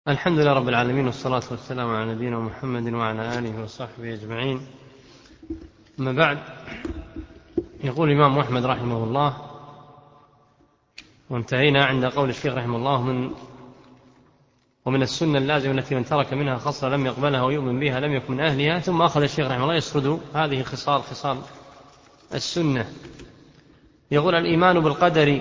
الحمد لله رب العالمين، والصلاة والسلام على نبينا محمد وعلى آله وصحبه أجمعين. أما بعد، يقول الإمام أحمد رحمه الله: وانتهينا عند قول الشيخ رحمه الله: ومن السنة اللازمة التي من ترك منها خصلة لم يقبلها ويؤمن بها لم يكن من أهلها. ثم أخذ الشيخ رحمه الله يسرد هذه خصال السنة. يقول: الإيمان بالقدر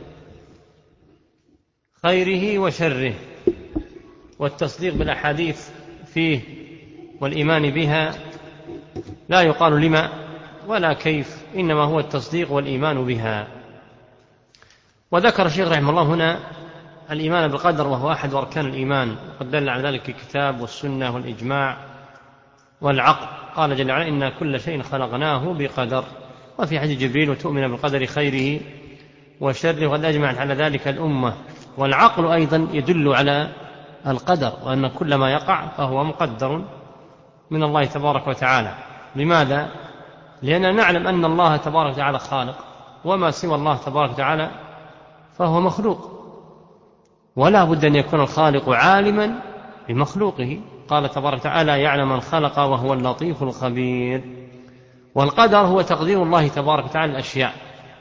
خيره وشره، والتصديق بالأحاديث فيه والإيمان بها. لا يقال لما ولا كيف، إنما هو التصديق والإيمان بها. وذكر الشيخ رحمه الله هنا الإيمان بالقدر، وهو أحد أركان الإيمان، وقد دل على ذلك الكتاب والسنة والإجماع والعقل. قال جل وعلا: إنا كل شيء خلقناه بقدر. وفي حديث جبريل: وتؤمن بالقدر خيره وشره، وقد أجمعت على ذلك الأمة. والعقل أيضا يدل على القدر، وأن كل ما يقع فهو مقدر من الله تبارك وتعالى. لماذا؟ لأننا نعلم أن الله تبارك وتعالى خالق، وما سوى الله تبارك وتعالى فهو مخلوق، ولا بد أن يكون الخالق عالما بمخلوقه. قال تبارك وتعالى: يعلم من خلق وهو اللطيف الخبير. والقدر هو تقدير الله تبارك وتعالى الأشياء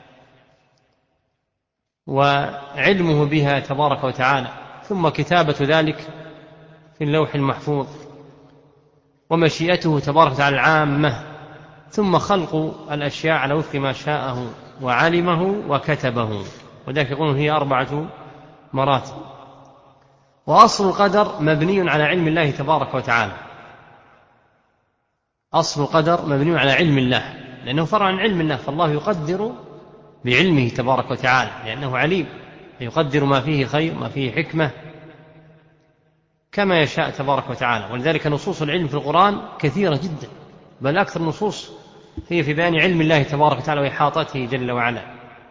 وعلمه بها تبارك وتعالى، ثم كتابة ذلك في اللوح المحفوظ، ومشيئته تبارك وتعالى العامة، ثم خلق الأشياء على وفق ما شاءه وعلمه وكتبه. وذلك يقولون هي 4 مراتب. وأصل القدر مبني على علم الله تبارك وتعالى. أصل القدر مبني على علم الله، لأنه فرع عن علم الله، فالله يقدر بعلمه تبارك وتعالى لأنه عليم، يقدر ما فيه خير ما فيه حكمة كما يشاء تبارك وتعالى. ولذلك نصوص العلم في القرآن كثيرة جدا، بل أكثر النصوص هي في بيان علم الله تبارك وتعالى وإحاطته جل وعلا.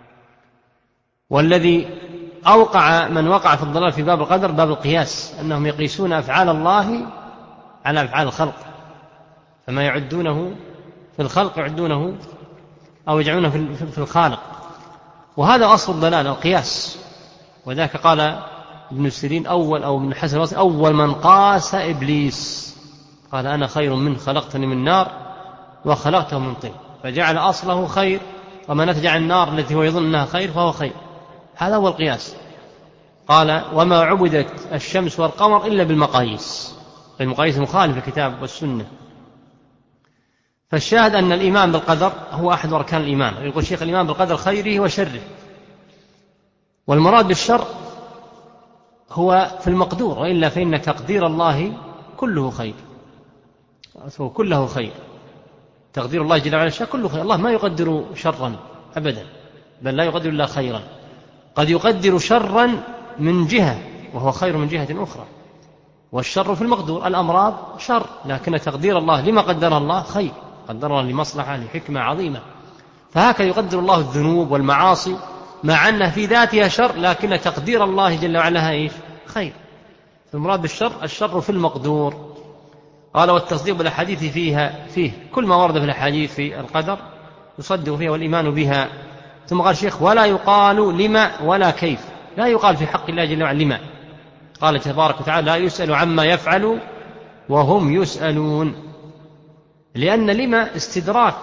والذي أوقع من وقع في الضلال في باب القدر باب القياس، أنهم يقيسون أفعال الله على أفعال الخلق، فما يعدونه في الخلق يعدونه أو يجعلونه في الخالق، وهذا أصل الضلال القياس. وذاك قال ابن سيرين أو ابن حسن البصري: أول من قاس إبليس قال: أنا خير منه، خلقتني من نار وخلقته من طين. فجعل أصله خير، وما نتج عن النار التي هو يظن أنها خير فهو خير. هذا هو القياس. قال: وما عبدت الشمس والقمر إلا بالمقاييس. المقاييس مخالفة الكتاب والسنة. فالشاهد أن الإيمان بالقدر هو أحد أركان الإيمان. يقول الشيخ: الإيمان بالقدر خيره وشره. والمراد بالشر هو في المقدور، وإلا فإن تقدير الله كله خير، هو كله خير. تقدير الله جل وعلا كله خير. الله ما يقدر شرا أبدا، بل لا يقدر إلا خيرا. قد يقدر شرا من جهة وهو خير من جهة أخرى، والشر في المقدور. الأمراض شر، لكن تقدير الله لما قدر الله خير، قدر الله لمصلحة لحكمة عظيمة. فهكذا يقدر الله الذنوب والمعاصي مع أنها في ذاتها شر، لكن تقدير الله جل وعلا خير. المراد بالشر الشر في المقدور. قال: والتصديق بالأحاديث فيه كل ما ورد في الأحاديث في القدر يصدق فيها والإيمان بها. ثم قال الشيخ: ولا يقال لما ولا كيف. لا يقال في حق الله جل وعلا لما. قال تبارك وتعالى: لا يسأل عما يفعل وهم يسألون. لأن لما استدراك،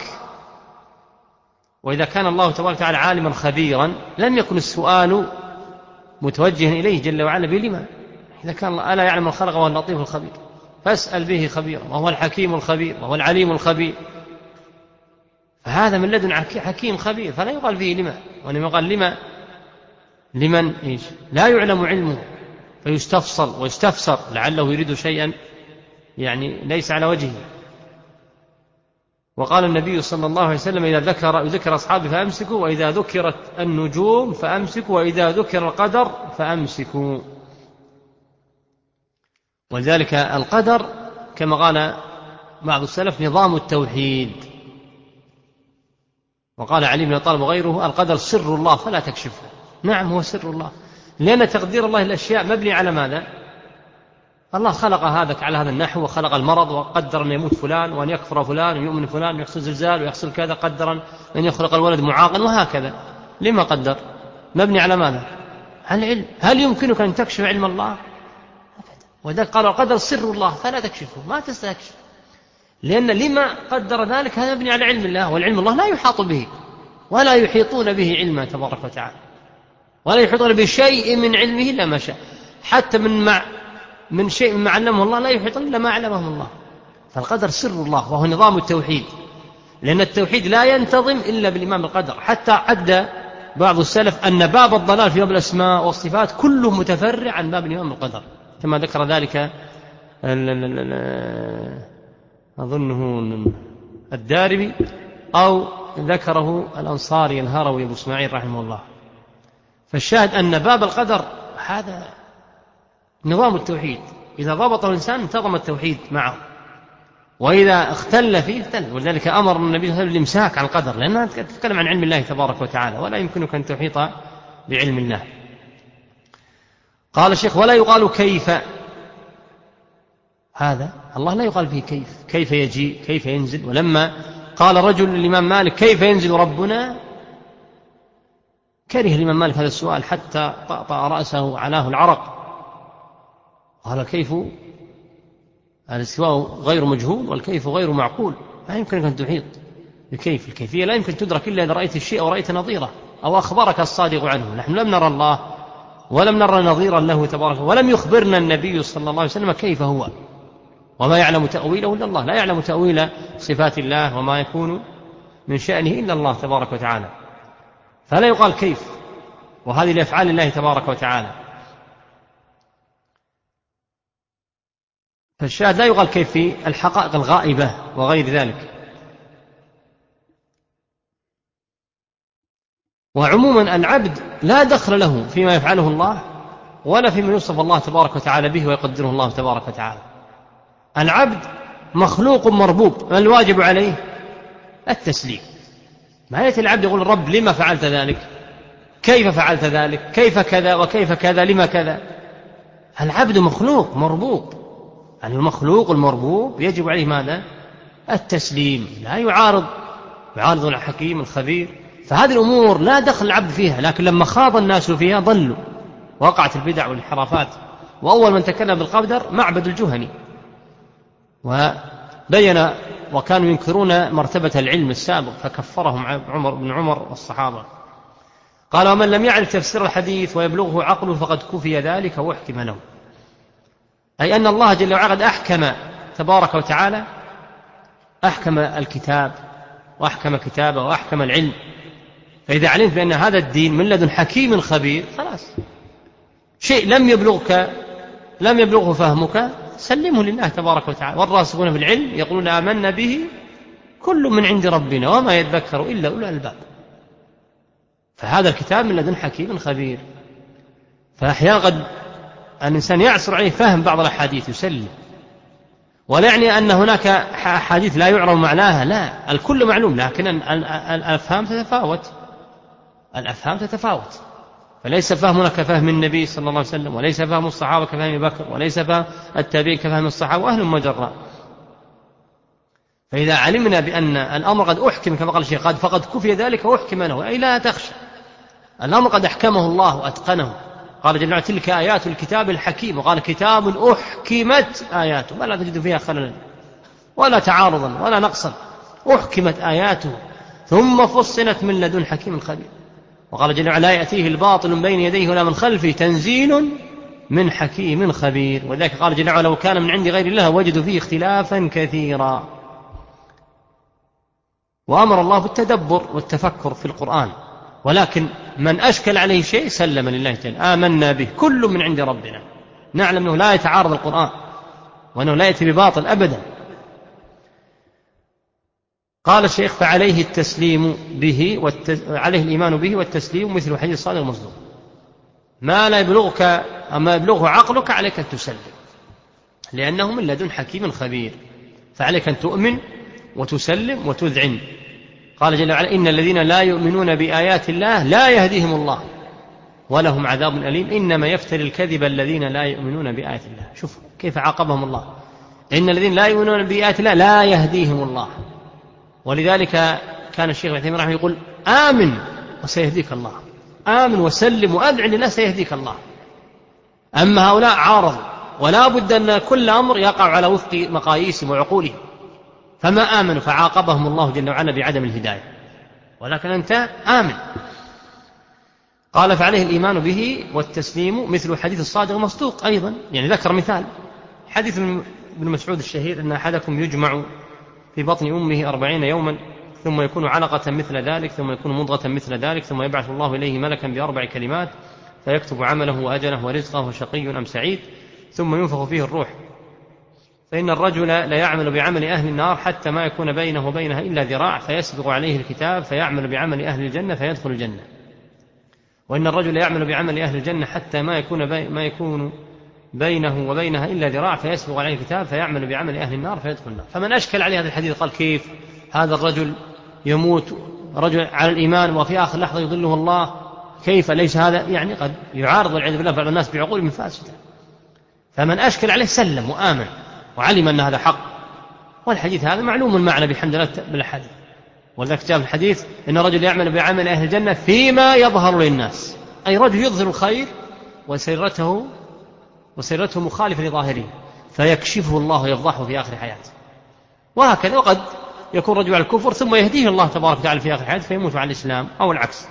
وإذا كان الله تبارك وتعالى عالما خبيرا لم يكن السؤال متوجها إليه جل وعلا بلما. إذا كان ألا يعلم الخلق وهو اللطيف الخبير، فاسأل به خبيرا، وهو الحكيم الخبير، وهو العليم الخبير. فهذا من لدن حكيم خبير، فلا يقال فيه لما. وإنما يقال لما لمن لا يعلم علمه، فيستفصل ويستفسر لعله يريد شيئا ليس على وجهه. وقال النبي صلى الله عليه وسلم: إذا ذكر أصحابي فأمسكوا، وإذا ذكرت النجوم فأمسكوا، وإذا ذكر القدر فأمسكوا. ولذلك القدر كما قال بعض السلف نظام التوحيد. وقال علي بن طالب وغيره: القدر سر الله فلا تكشفه. نعم، هو سر الله، لأن تقدير الله الأشياء مبني على ماذا؟ الله خلق هذا على هذا النحو، وخلق المرض، وقدر أن يموت فلان، وأن يكفر فلان، ويؤمن فلان، ويحصل زلزال، ويحصل كذا، قدر أن يخلق الولد معاقا، وهكذا. لما قدر؟ مبني على ماذا؟ على العلم. هل يمكنك أن تكشف علم الله؟ وذلك قالوا القدر سر الله فلا تكشفه، ما تستكشف، لأن لما قدر ذلك هذا مبني على علم الله، والعلم الله لا يحاط به ولا يحيطون به علما تبارك وتعالى، ولا يحيطون بشيء من علمه إلا ما شاء، حتى من شيء ما علمه الله لا يحيطون إلا ما علمهم الله. فالقدر سر الله، وهو نظام التوحيد، لأن التوحيد لا ينتظم إلا بالإيمان بالقدر. حتى عد بعض السلف أن باب الضلال في باب الأسماء والصفات كله متفرع عن باب الإيمان بالقدر، كما ذكر ذلك أظنه الدارمي أو ذكره الأنصاري الهروي أبو إسماعيل رحمه الله. فالشاهد أن باب القدر هذا نظام التوحيد، إذا ضبطه الإنسان انتظم التوحيد معه، وإذا اختل فيه اختل. ولذلك أمر النبي صلى الله عليه وسلم بالإمساك عن القدر، لأنها تتكلم عن علم الله تبارك وتعالى، ولا يمكنك أن تحيط بعلم الله. قال الشيخ: ولا يقال كيف، هذا الله لا يقال فيه كيف يجيء كيف ينزل. ولما قال رجل للإمام مالك: كيف ينزل ربنا؟ كره الإمام مالك هذا السؤال حتى طأطأ رأسه علاه العرق، قال: كيف الاستواء غير مجهول والكيف غير معقول، لا يمكنك أن تحيط بكيف، الكيفية لا يمكن تدرك إلا إذا رأيت الشيء أو رأيت نظيره أو أخبرك الصادق عنه. نحن لم نرى الله ولم نرى نظيرا له تبارك، ولم يخبرنا النبي صلى الله عليه وسلم كيف هو، وما يعلم تأويله إلا الله، لا يعلم تأويل صفات الله وما يكون من شأنه إلا الله تبارك وتعالى. فلا يقال كيف، وهذه لأفعال الله تبارك وتعالى. فالشاهد لا يقال كيف في الحقائق الغائبة وغير ذلك. وعموما العبد لا دخل له فيما يفعله الله ولا فيما يوصف الله تبارك وتعالى به ويقدره الله تبارك وتعالى. العبد مخلوق مربوب، ما الواجب عليه؟ التسليم. ما يأتي العبد يقول: رب لما فعلت ذلك، كيف فعلت ذلك، كيف كذا وكيف كذا، لما كذا. العبد مخلوق مربوب، المخلوق المربوب يجب عليه ماذا؟ التسليم، لا يعارض الحكيم الخبير. فهذه الأمور لا دخل العبد فيها، لكن لما خاض الناس فيها ضلوا، وقعت البدع والانحرافات. وأول من تكلم بالقدر معبد الجهني، وبين وكانوا ينكرون مرتبة العلم السابق فكفرهم عمر والصحابة. قال: ومن لم يعرف تفسير الحديث ويبلغه عقله فقد كفي ذلك وأحكم له. أي أن الله جل وعلا قد أحكم تبارك وتعالى، أحكم الكتاب وأحكم كتابه وأحكم العلم. فإذا علمت بأن هذا الدين من لدن حكيم خبير خلاص، شيء لم يبلغه فهمك سلمه لله تبارك وتعالى. والراسخون في العلم يقولون: آمنا به كل من عند ربنا وما يذكر إلا أولو الألباب. فهذا الكتاب من لدن حكيم خبير. فأحيانا قد الإنسان يعسر عليه فهم بعض الأحاديث يسلم، ولا يعني أن هناك أحاديث لا يعرف معناها، لا، الكل معلوم، لكن الأفهام تتفاوت. فليس فهمنا كفهم النبي صلى الله عليه وسلم، وليس فهم الصحابة كفهم أبي بكر، وليس فهم التابعين كفهم الصحابة، وأهل مجرى. فإذا علمنا بأن الأمر قد أحكم كما قال الشيخ فقد كفي ذلك وأحكم له، أي لا تخشى، الأمر قد أحكمه الله وأتقنه. قال جل وعلا: تلك آيات الكتاب الحكيم، وقال: كتاب أحكمت آياته، ما لا تجد فيها خللا ولا تعارضا ولا نقصا، أحكمت آياته ثم فصلت من لدن حكيم خبير. وقال جل وعلا: لا يأتيه الباطل من بين يديه ولا من خلفه تنزيل من حكيم خبير. وذلك قال جل وعلا: لو كان من عند غير الله وجدوا فيه اختلافا كثيرا. وأمر الله بالتدبر والتفكر في القرآن، ولكن من أشكل عليه شيء سلم لله تعالى: آمنا به كل من عند ربنا. نعلم أنه لا يتعارض القرآن وأنه لا يأتي بباطل أبدا. قال الشيخ: فعليه التسليم به عليه الإيمان به والتسليم مثل حديث الصادق المصدوق. ما لا يبلغك أما يبلغه عقلك عليك أن تسلم، لأنه من لدن حكيم خبير. فعليك أن تؤمن وتسلم وتذعن. قال جل وعلا: إن الذين لا يؤمنون بآيات الله لا يهديهم الله ولهم عذاب أليم إنما يفتري الكذب الذين لا يؤمنون بآيات الله. شوف كيف عاقبهم الله: إن الذين لا يؤمنون بآيات الله لا يهديهم الله. ولذلك كان الشيخ ابن تيمية رحمه الله يقول: آمن وسيهديك الله، آمن وسلم وأدع لله سيهديك الله. أما هؤلاء عارضوا ولا بد أن كل أمر يقع على وفق مقاييسهم وعقولهم، فما آمنوا فعاقبهم الله جل وعلا بعدم الهداية، ولكن أنت آمن. قال فعليه الإيمان به والتسليم مثل حديث الصادق المصدوق أيضا، يعني ذكر مثال حديث ابن مسعود الشهير أن أحدكم يجمع في بطن أمه 40 يوما ثم يكون علقة مثل ذلك ثم يكون مضغة مثل ذلك ثم يبعث الله إليه ملكا ب4 كلمات فيكتب عمله وأجله ورزقه وشقي أم سعيد ثم ينفخ فيه الروح، فإن الرجل لا يعمل بعمل أهل النار حتى ما يكون بينه وبينها إلا ذراع فيسبق عليه الكتاب فيعمل بعمل أهل الجنة فيدخل الجنة، وإن الرجل يعمل بعمل أهل الجنة حتى ما يكون بينه وبينها إلا ذراع فيسبق عليه الكتاب فيعمل بعمل أهل النار فيدخل النار. فمن أشكل عليه هذا الحديث قال كيف هذا الرجل يموت رجل على الإيمان وفي آخر لحظة يضله الله، كيف ليس هذا يعني قد يعارض والعياذ بالله بعض الناس بعقولهم فاسدة. فمن أشكل عليه سلم وآمن وعلم أن هذا حق، والحديث هذا معلوم المعنى بحمد الله بالحديث، ولذلك جاء في الحديث إن الرجل يعمل بعمل أهل الجنة فيما يظهر للناس، أي رجل يظهر الخير وسيرته مخالفة لظاهره فيكشفه الله ويفضحه في آخر حياته، وهكذا. وقد يكون رجل على الكفر ثم يهديه الله تبارك وتعالى في آخر حياته فيموت على الإسلام أو العكس.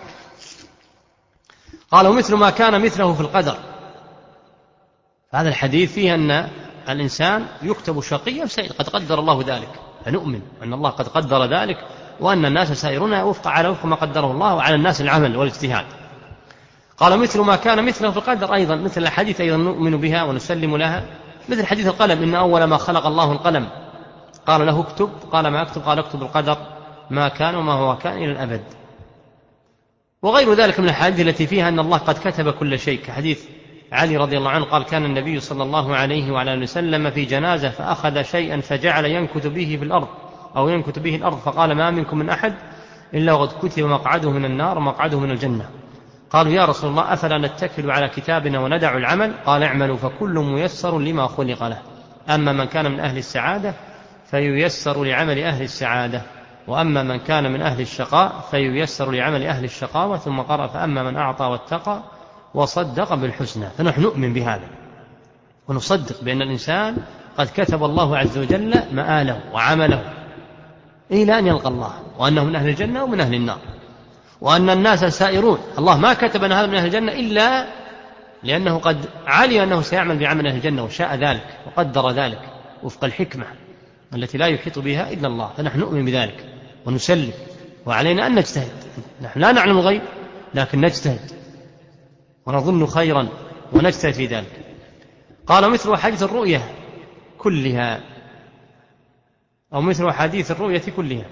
قال ومثل ما كان مثله في القدر، هذا الحديث فيه أن الإنسان يكتب شقيا سعيد قد قدر الله ذلك، فنؤمن أن الله قد قدر ذلك وأن الناس سائرون على وفق ما قدره الله وعلى الناس العمل والاجتهاد. قال مثل ما كان مثله في القدر أيضا، مثل الحديث أيضا نؤمن بها ونسلم لها، مثل حديث القلم إن أول ما خلق الله القلم قال له اكتب، قال ما اكتب، قال اكتب القدر ما كان وما هو كان إلى الأبد. وغير ذلك من الحديث التي فيها أن الله قد كتب كل شيء، كحديث علي رضي الله عنه قال كان النبي صلى الله عليه وعلى آله وسلم في جنازة فأخذ شيئا فجعل ينكت به في الأرض أو ينكت به الأرض فقال ما منكم من أحد إلا وقد كتب مقعده من النار ومقعده من الجنة. قالوا يا رسول الله أفلا نتكل على كتابنا وندع العمل؟ قال اعملوا فكل ميسر لما خلق له، أما من كان من أهل السعادة فييسر لعمل أهل السعادة، وأما من كان من أهل الشقاء فييسر لعمل أهل الشقاوة، ثم قرأ فأما من أعطى واتقى وصدق بالحسنى. فنحن نؤمن بهذا ونصدق بأن الإنسان قد كتب الله عز وجل مآله وعمله إلى أن يلقى الله، وأنه من أهل الجنة ومن أهل النار، وأن الناس سائرون. الله ما كتب أن هذا من أهل الجنة إلا لأنه قد علم أنه سيعمل بعمل أهل الجنة وشاء ذلك وقدر ذلك وفق الحكمة التي لا يحيط بها إلا الله. فنحن نؤمن بذلك ونسلم، وعلينا أن نجتهد. نحن لا نعلم الغيب لكن نجتهد ونظن خيرا ونجتهد في ذلك. قال مثل حديث الرؤية كلها أو مثل حديث الرؤية كلها.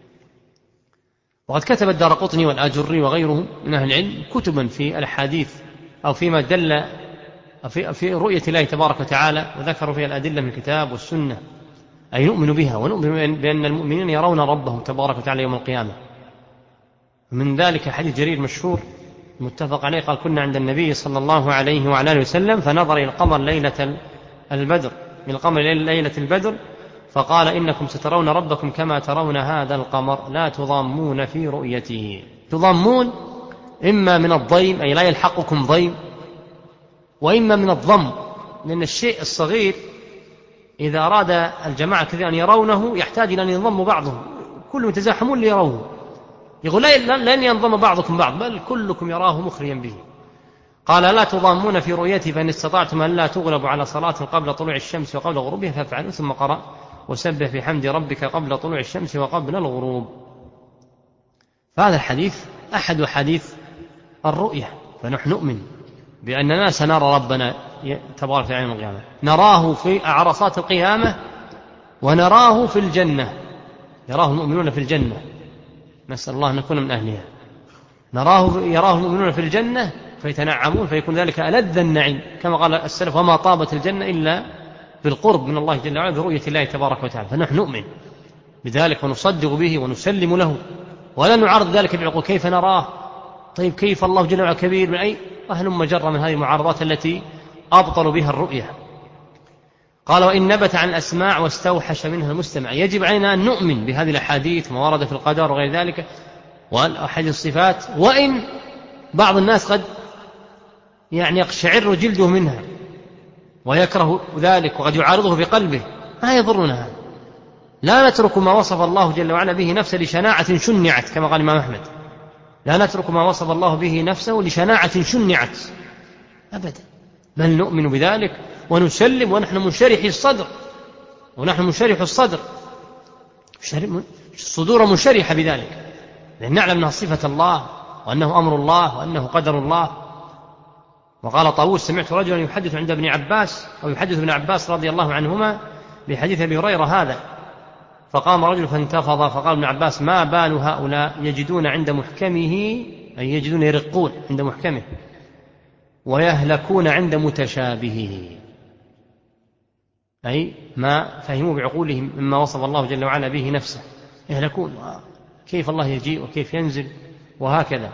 وقد كتب الدارقطني والآجري وغيرهم من أهل العلم كتبا في الحديث أو فيما دل في رؤية الله تبارك وتعالى، وذكروا فيها الأدلة من الكتاب والسنة، أي نؤمن بها ونؤمن بأن المؤمنين يرون ربهم تبارك وتعالى يوم القيامة. من ذلك حديث جرير مشهور متفق عليه قال كنا عند النبي صلى الله عليه وعلى آله وسلم فنظر إلى القمر ليلة البدر من القمر ليلة البدر فقال إنكم سترون ربكم كما ترون هذا القمر لا تضامون في رؤيته. تضامون إما من الضيم أي لا يلحقكم ضيم، وإما من الضم، لأن الشيء الصغير إذا أراد الجماعة كثيرا أن يرونه يحتاج إلى أن ينضم بعضهم، كلهم يتزاحمون ليروه، يقول لن ينضم بعضكم بعض بل كلكم يراه مخريا به. قال لا تضامون في رؤيتي فإن استطعتم أن لا تغلبوا على صلاة قبل طلوع الشمس وقبل غروبها فافعلوا، ثم قرأ وسبح بحمد ربك قبل طلوع الشمس وقبل الغروب. فهذا الحديث أحد حديث الرؤية. فنحن نؤمن بأننا سنرى ربنا تبارك وتعالى يوم القيامة، نراه في أعرصات القيامة ونراه في الجنة، يراه المؤمنون في الجنة، نسأل الله أن نكون من أهلها. يراه المؤمنون في الجنة فيتنعمون فيكون ذلك ألذ النعيم، كما قال السلف وما طابت الجنة إلا بالقرب من الله جل وعلا برؤية الله تبارك وتعالى. فنحن نؤمن بذلك ونصدق به ونسلم له، ولا نعارض ذلك بعقول كيف نراه، طيب كيف الله جل وعلا كبير من أي أهل مجرة من هذه المعارضات التي أبطلوا بها الرؤية. قال وإن نبت عن الأسماع واستوحش منها المستمع. يجب علينا أن نؤمن بهذه الأحاديث وما ورد في القدر وغير ذلك والأحاديث الصفات، وإن بعض الناس قد يقشعر جلده منها ويكره ذلك وقد يعارضه في قلبه، ما يضرنا هذا. لا نترك ما وصف الله جل وعلا به نفسه لشناعة شنعت، كما قال الإمام أحمد: لا نترك ما وصف الله به نفسه لشناعة شنعت أبدا، بل نؤمن بذلك ونسلم ونحن منشرح الصدر، ونحن منشرح الصدر، الصدور منشرحة بذلك، لأن نعلم أنها صفة الله وأنه أمر الله وأنه قدر الله. وقال طاووس: سمعت رجلا يحدث عند ابن عباس أو يحدث ابن عباس رضي الله عنهما بحديث أبي هريرة هذا، فقام رجل فانتفض، فقال ابن عباس: ما بال هؤلاء يجدون عند محكمه، أي يجدون يرقون عند محكمه، ويهلكون عند متشابهه، أي ما فهموا بعقولهم مما وصف الله جل وعلا به نفسه، يهلكون، كيف الله يجيء وكيف ينزل وهكذا.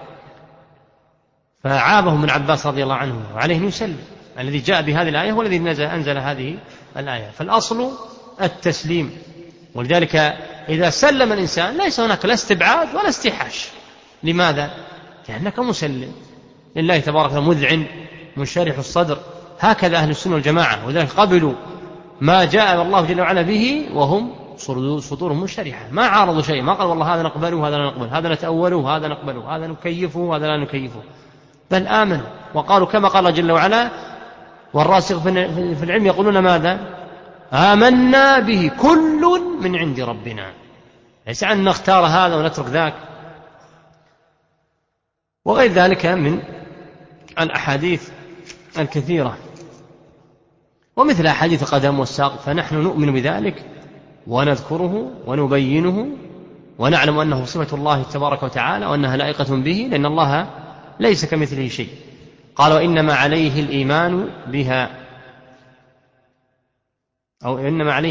فعابهم ابن عباس رضي الله عنه، وعليه يسلم. الذي جاء بهذه الآية هو الذي أنزل هذه الآية، فالأصل التسليم. ولذلك إذا سلم الإنسان ليس هناك لا استبعاد ولا استيحاش. لماذا؟ لأنك مسلم لله تبارك وتعالى، مذعن منشرح الصدر. هكذا أهل السنة والجماعة، وذلك قبلوا ما جاء الله جل وعلا به وهم صدورهم منشرحة، ما عارضوا شيء، ما قال والله هذا نقبله هذا لا نقبله، هذا نتأوله هذا نقبله، هذا نكيفه هذا لا نكيفه، بل آمنوا وقالوا كما قال جل وعلا: والراسخ في العلم يقولون ماذا؟ آمنا به كل من عند ربنا. ليس أن نختار هذا ونترك ذاك، وغير ذلك من الأحاديث الكثيرة، ومثل أحاديث القدم والساق، فنحن نؤمن بذلك ونذكره ونبينه، ونعلم أنه صفة الله تبارك وتعالى وأنها لائقة به، لأن الله ليس كمثله شيء. قال: وإنما عليه الإيمان بها، أو إنما عليه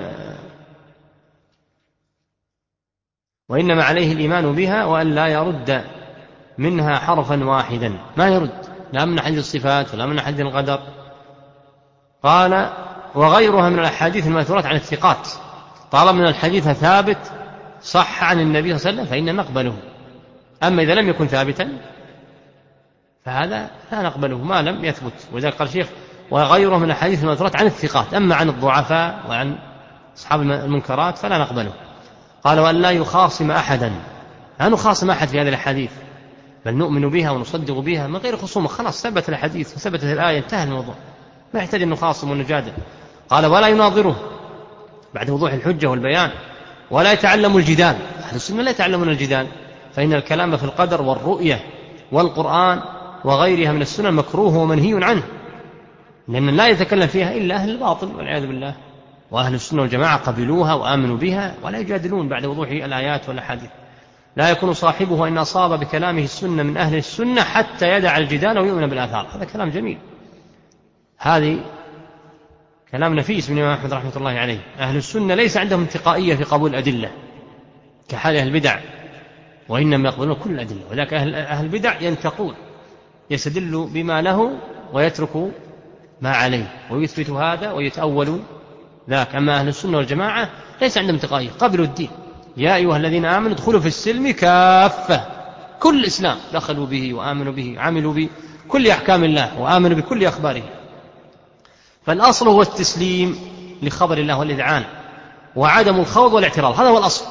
الإيمان بها وأن لا يرد منها حرفا واحدا، ما يرد لا من حديث الصفات ولا من حديث القدر. قال: وغيرها من الأحاديث المأثورات عن الثقات، طالما من الحديث ثابت صح عن النبي صلى الله عليه وسلم فإن نقبله، أما إذا لم يكن ثابتا فهذا لا نقبله ما لم يثبت. وذلك قال الشيخ: وغيره من الحديث المأثورات عن الثقات، أما عن الضعفاء وعن أصحاب المنكرات فلا نقبله. قال: وأن لا يخاصم أحدا، لا نخاصم أحد في هذه الحديث، بل نؤمن بها ونصدق بها من غير خصومة، خلاص ثبت الحديث وثبتت الآية، انتهى الموضوع، ما يحتاج أن نخاصم ونجادل. قال: ولا يناظره بعد وضوح الحجة والبيان، ولا يتعلم الجدال. أهل السنة لا يتعلمون الجدال، فإن الكلام في القدر والرؤية والقرآن وغيرها من السنة مكروه ومنهي عنه، لأن لا يتكلم فيها إلا أهل الباطل والعياذ بالله. وأهل السنة والجماعة قبلوها وآمنوا بها ولا يجادلون بعد وضوح الآيات والأحاديث. لا يكون صاحبه إن أصاب بكلامه السنة من أهل السنة حتى يدع الجدال ويؤمن بالآثار. هذا كلام جميل، هذه كلام نفيس من الإمام أحمد رحمة الله عليه. أهل السنة ليس عندهم انتقائية في قبول الأدلة كحال أهل البدع، وإنما يقبلون كل الأدلة، ولكن أهل البدع ينتقون، يستدل بما له ويترك ما عليه، ويثبت هذا ويتأول ذاك. أما أهل السنة والجماعة ليس عندهم انتقائية، قبلوا الدين. يا أيها الذين آمنوا ادخلوا في السلم كافة، كل الإسلام دخلوا به وآمنوا به، عملوا بكل أحكام الله وآمنوا بكل أخباره. فالأصل هو التسليم لخبر الله والإذعان، وعدم الخوض والاعتراض، هذا هو الأصل.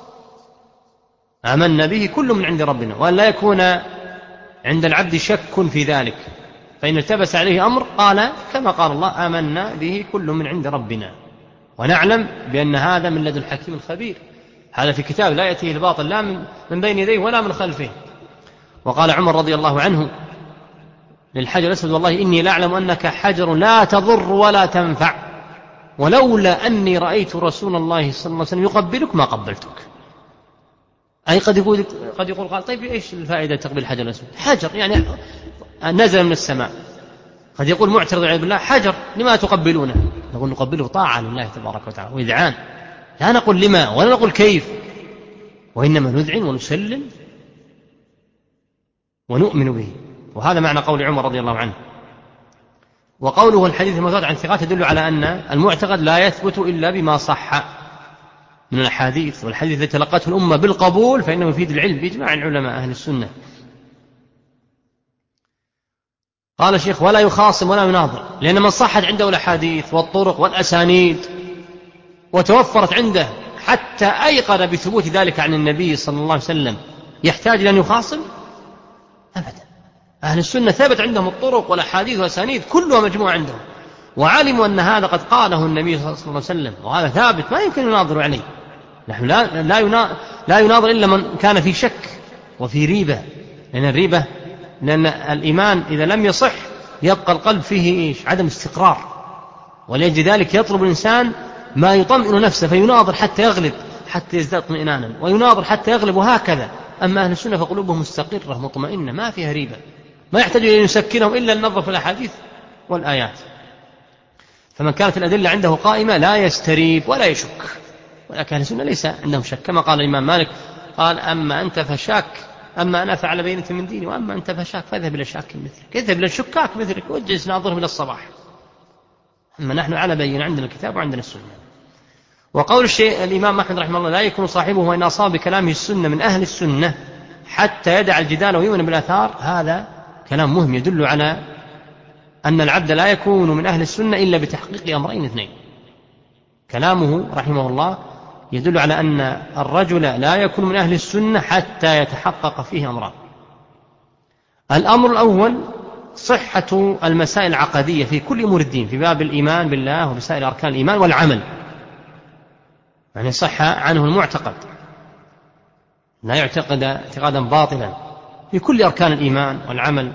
آمنا به كل من عند ربنا، وأن لا يكون عند العبد شك في ذلك، فإن التبس عليه أمر قال كما قال الله: آمنا به كل من عند ربنا، ونعلم بأن هذا من لدن الحكيم الخبير، هذا في كتاب لا يأتيه الباطل لا من بين يديه ولا من خلفه. وقال عمر رضي الله عنه للحجر الأسود: والله إني لأعلم أنك حجر لا تضر ولا تنفع، ولولا أني رأيت رسول الله صلى الله عليه وسلم يقبلك ما قبلتك. أي قد يقول قال: طيب إيش الفائدة تقبل الحجر الأسود؟ حجر يعني نزل من السماء. قد يقول معترض والعياذ بالله: حجر لما تقبلونه؟ نقول: نقبله طاعة لله تبارك وتعالى وإذعان، لا نقول لما ولا نقول كيف، وإنما نذعن ونسلم ونؤمن به. وهذا معنى قول عمر رضي الله عنه. وقوله الحديث المثبت عن ثقات يدل على أن المعتقد لا يثبت إلا بما صح من الحديث، والحديث الذي تلقته الأمة بالقبول فإنه يفيد العلم بإجماع العلماء أهل السنة. قال الشيخ: ولا يخاصم ولا يناظر، لأن من صحت عنده الأحاديث والطرق والأسانيد وتوفرت عنده حتى أيقن بثبوت ذلك عن النبي صلى الله عليه وسلم، يحتاج إلى أن يخاصم؟ أبدا. أهل السنة ثبت عندهم الطرق والأحاديث والأسانيد كلها مجموعة عندهم، وعلموا أن هذا قد قاله النبي صلى الله عليه وسلم، وهذا ثابت ما يمكن يناظر عليه. نحن لا يناظر إلا من كان في شك وفي ريبة، لأن الإيمان إذا لم يصح يبقى القلب فيه عدم استقرار، ولأجل ذلك يطلب الإنسان ما يطمئن نفسه فيناظر حتى يغلب، حتى يزداد اطمئنانا، ويناظر حتى يغلب، وهكذا. أما أهل السنة فقلوبهم مستقرة مطمئنة ما فيها ريبة، ما يحتاج إلى أن يسكنهم إلا النظر في الأحاديث والآيات. فمن كانت الأدلة عنده قائمة لا يستريب ولا يشك. ولكن أهل السنة ليس عندهم شك، كما قال الإمام مالك: قال: أما أنت فشاك، أما أنا فعلى بينة من ديني، وأما أنت فشاك فاذهب إلى شاك مثلك، اذهب إلى الشكاك مثلك واجلس ناظرهم إلى الصباح. أما نحن على بينة، عندنا الكتاب وعندنا السنة. وقول الإمام أحمد رحمه الله: لا يكون صاحبه وإن أصاب بكلامه السنة من أهل السنة حتى يدع الجدال ويؤمن بالآثار، هذا كلام مهم يدل على أن العبد لا يكون من أهل السنة إلا بتحقيق أمرين اثنين. كلامه رحمه الله يدل على أن الرجل لا يكون من أهل السنة حتى يتحقق فيه أمران. الأمر الأول: صحة المسائل العقدية في كل أمور الدين، في باب الإيمان بالله وبسائر أركان الإيمان والعمل، يعني صح عنه المعتقد، لا يعتقد اعتقادا باطلا في كل أركان الإيمان والعمل.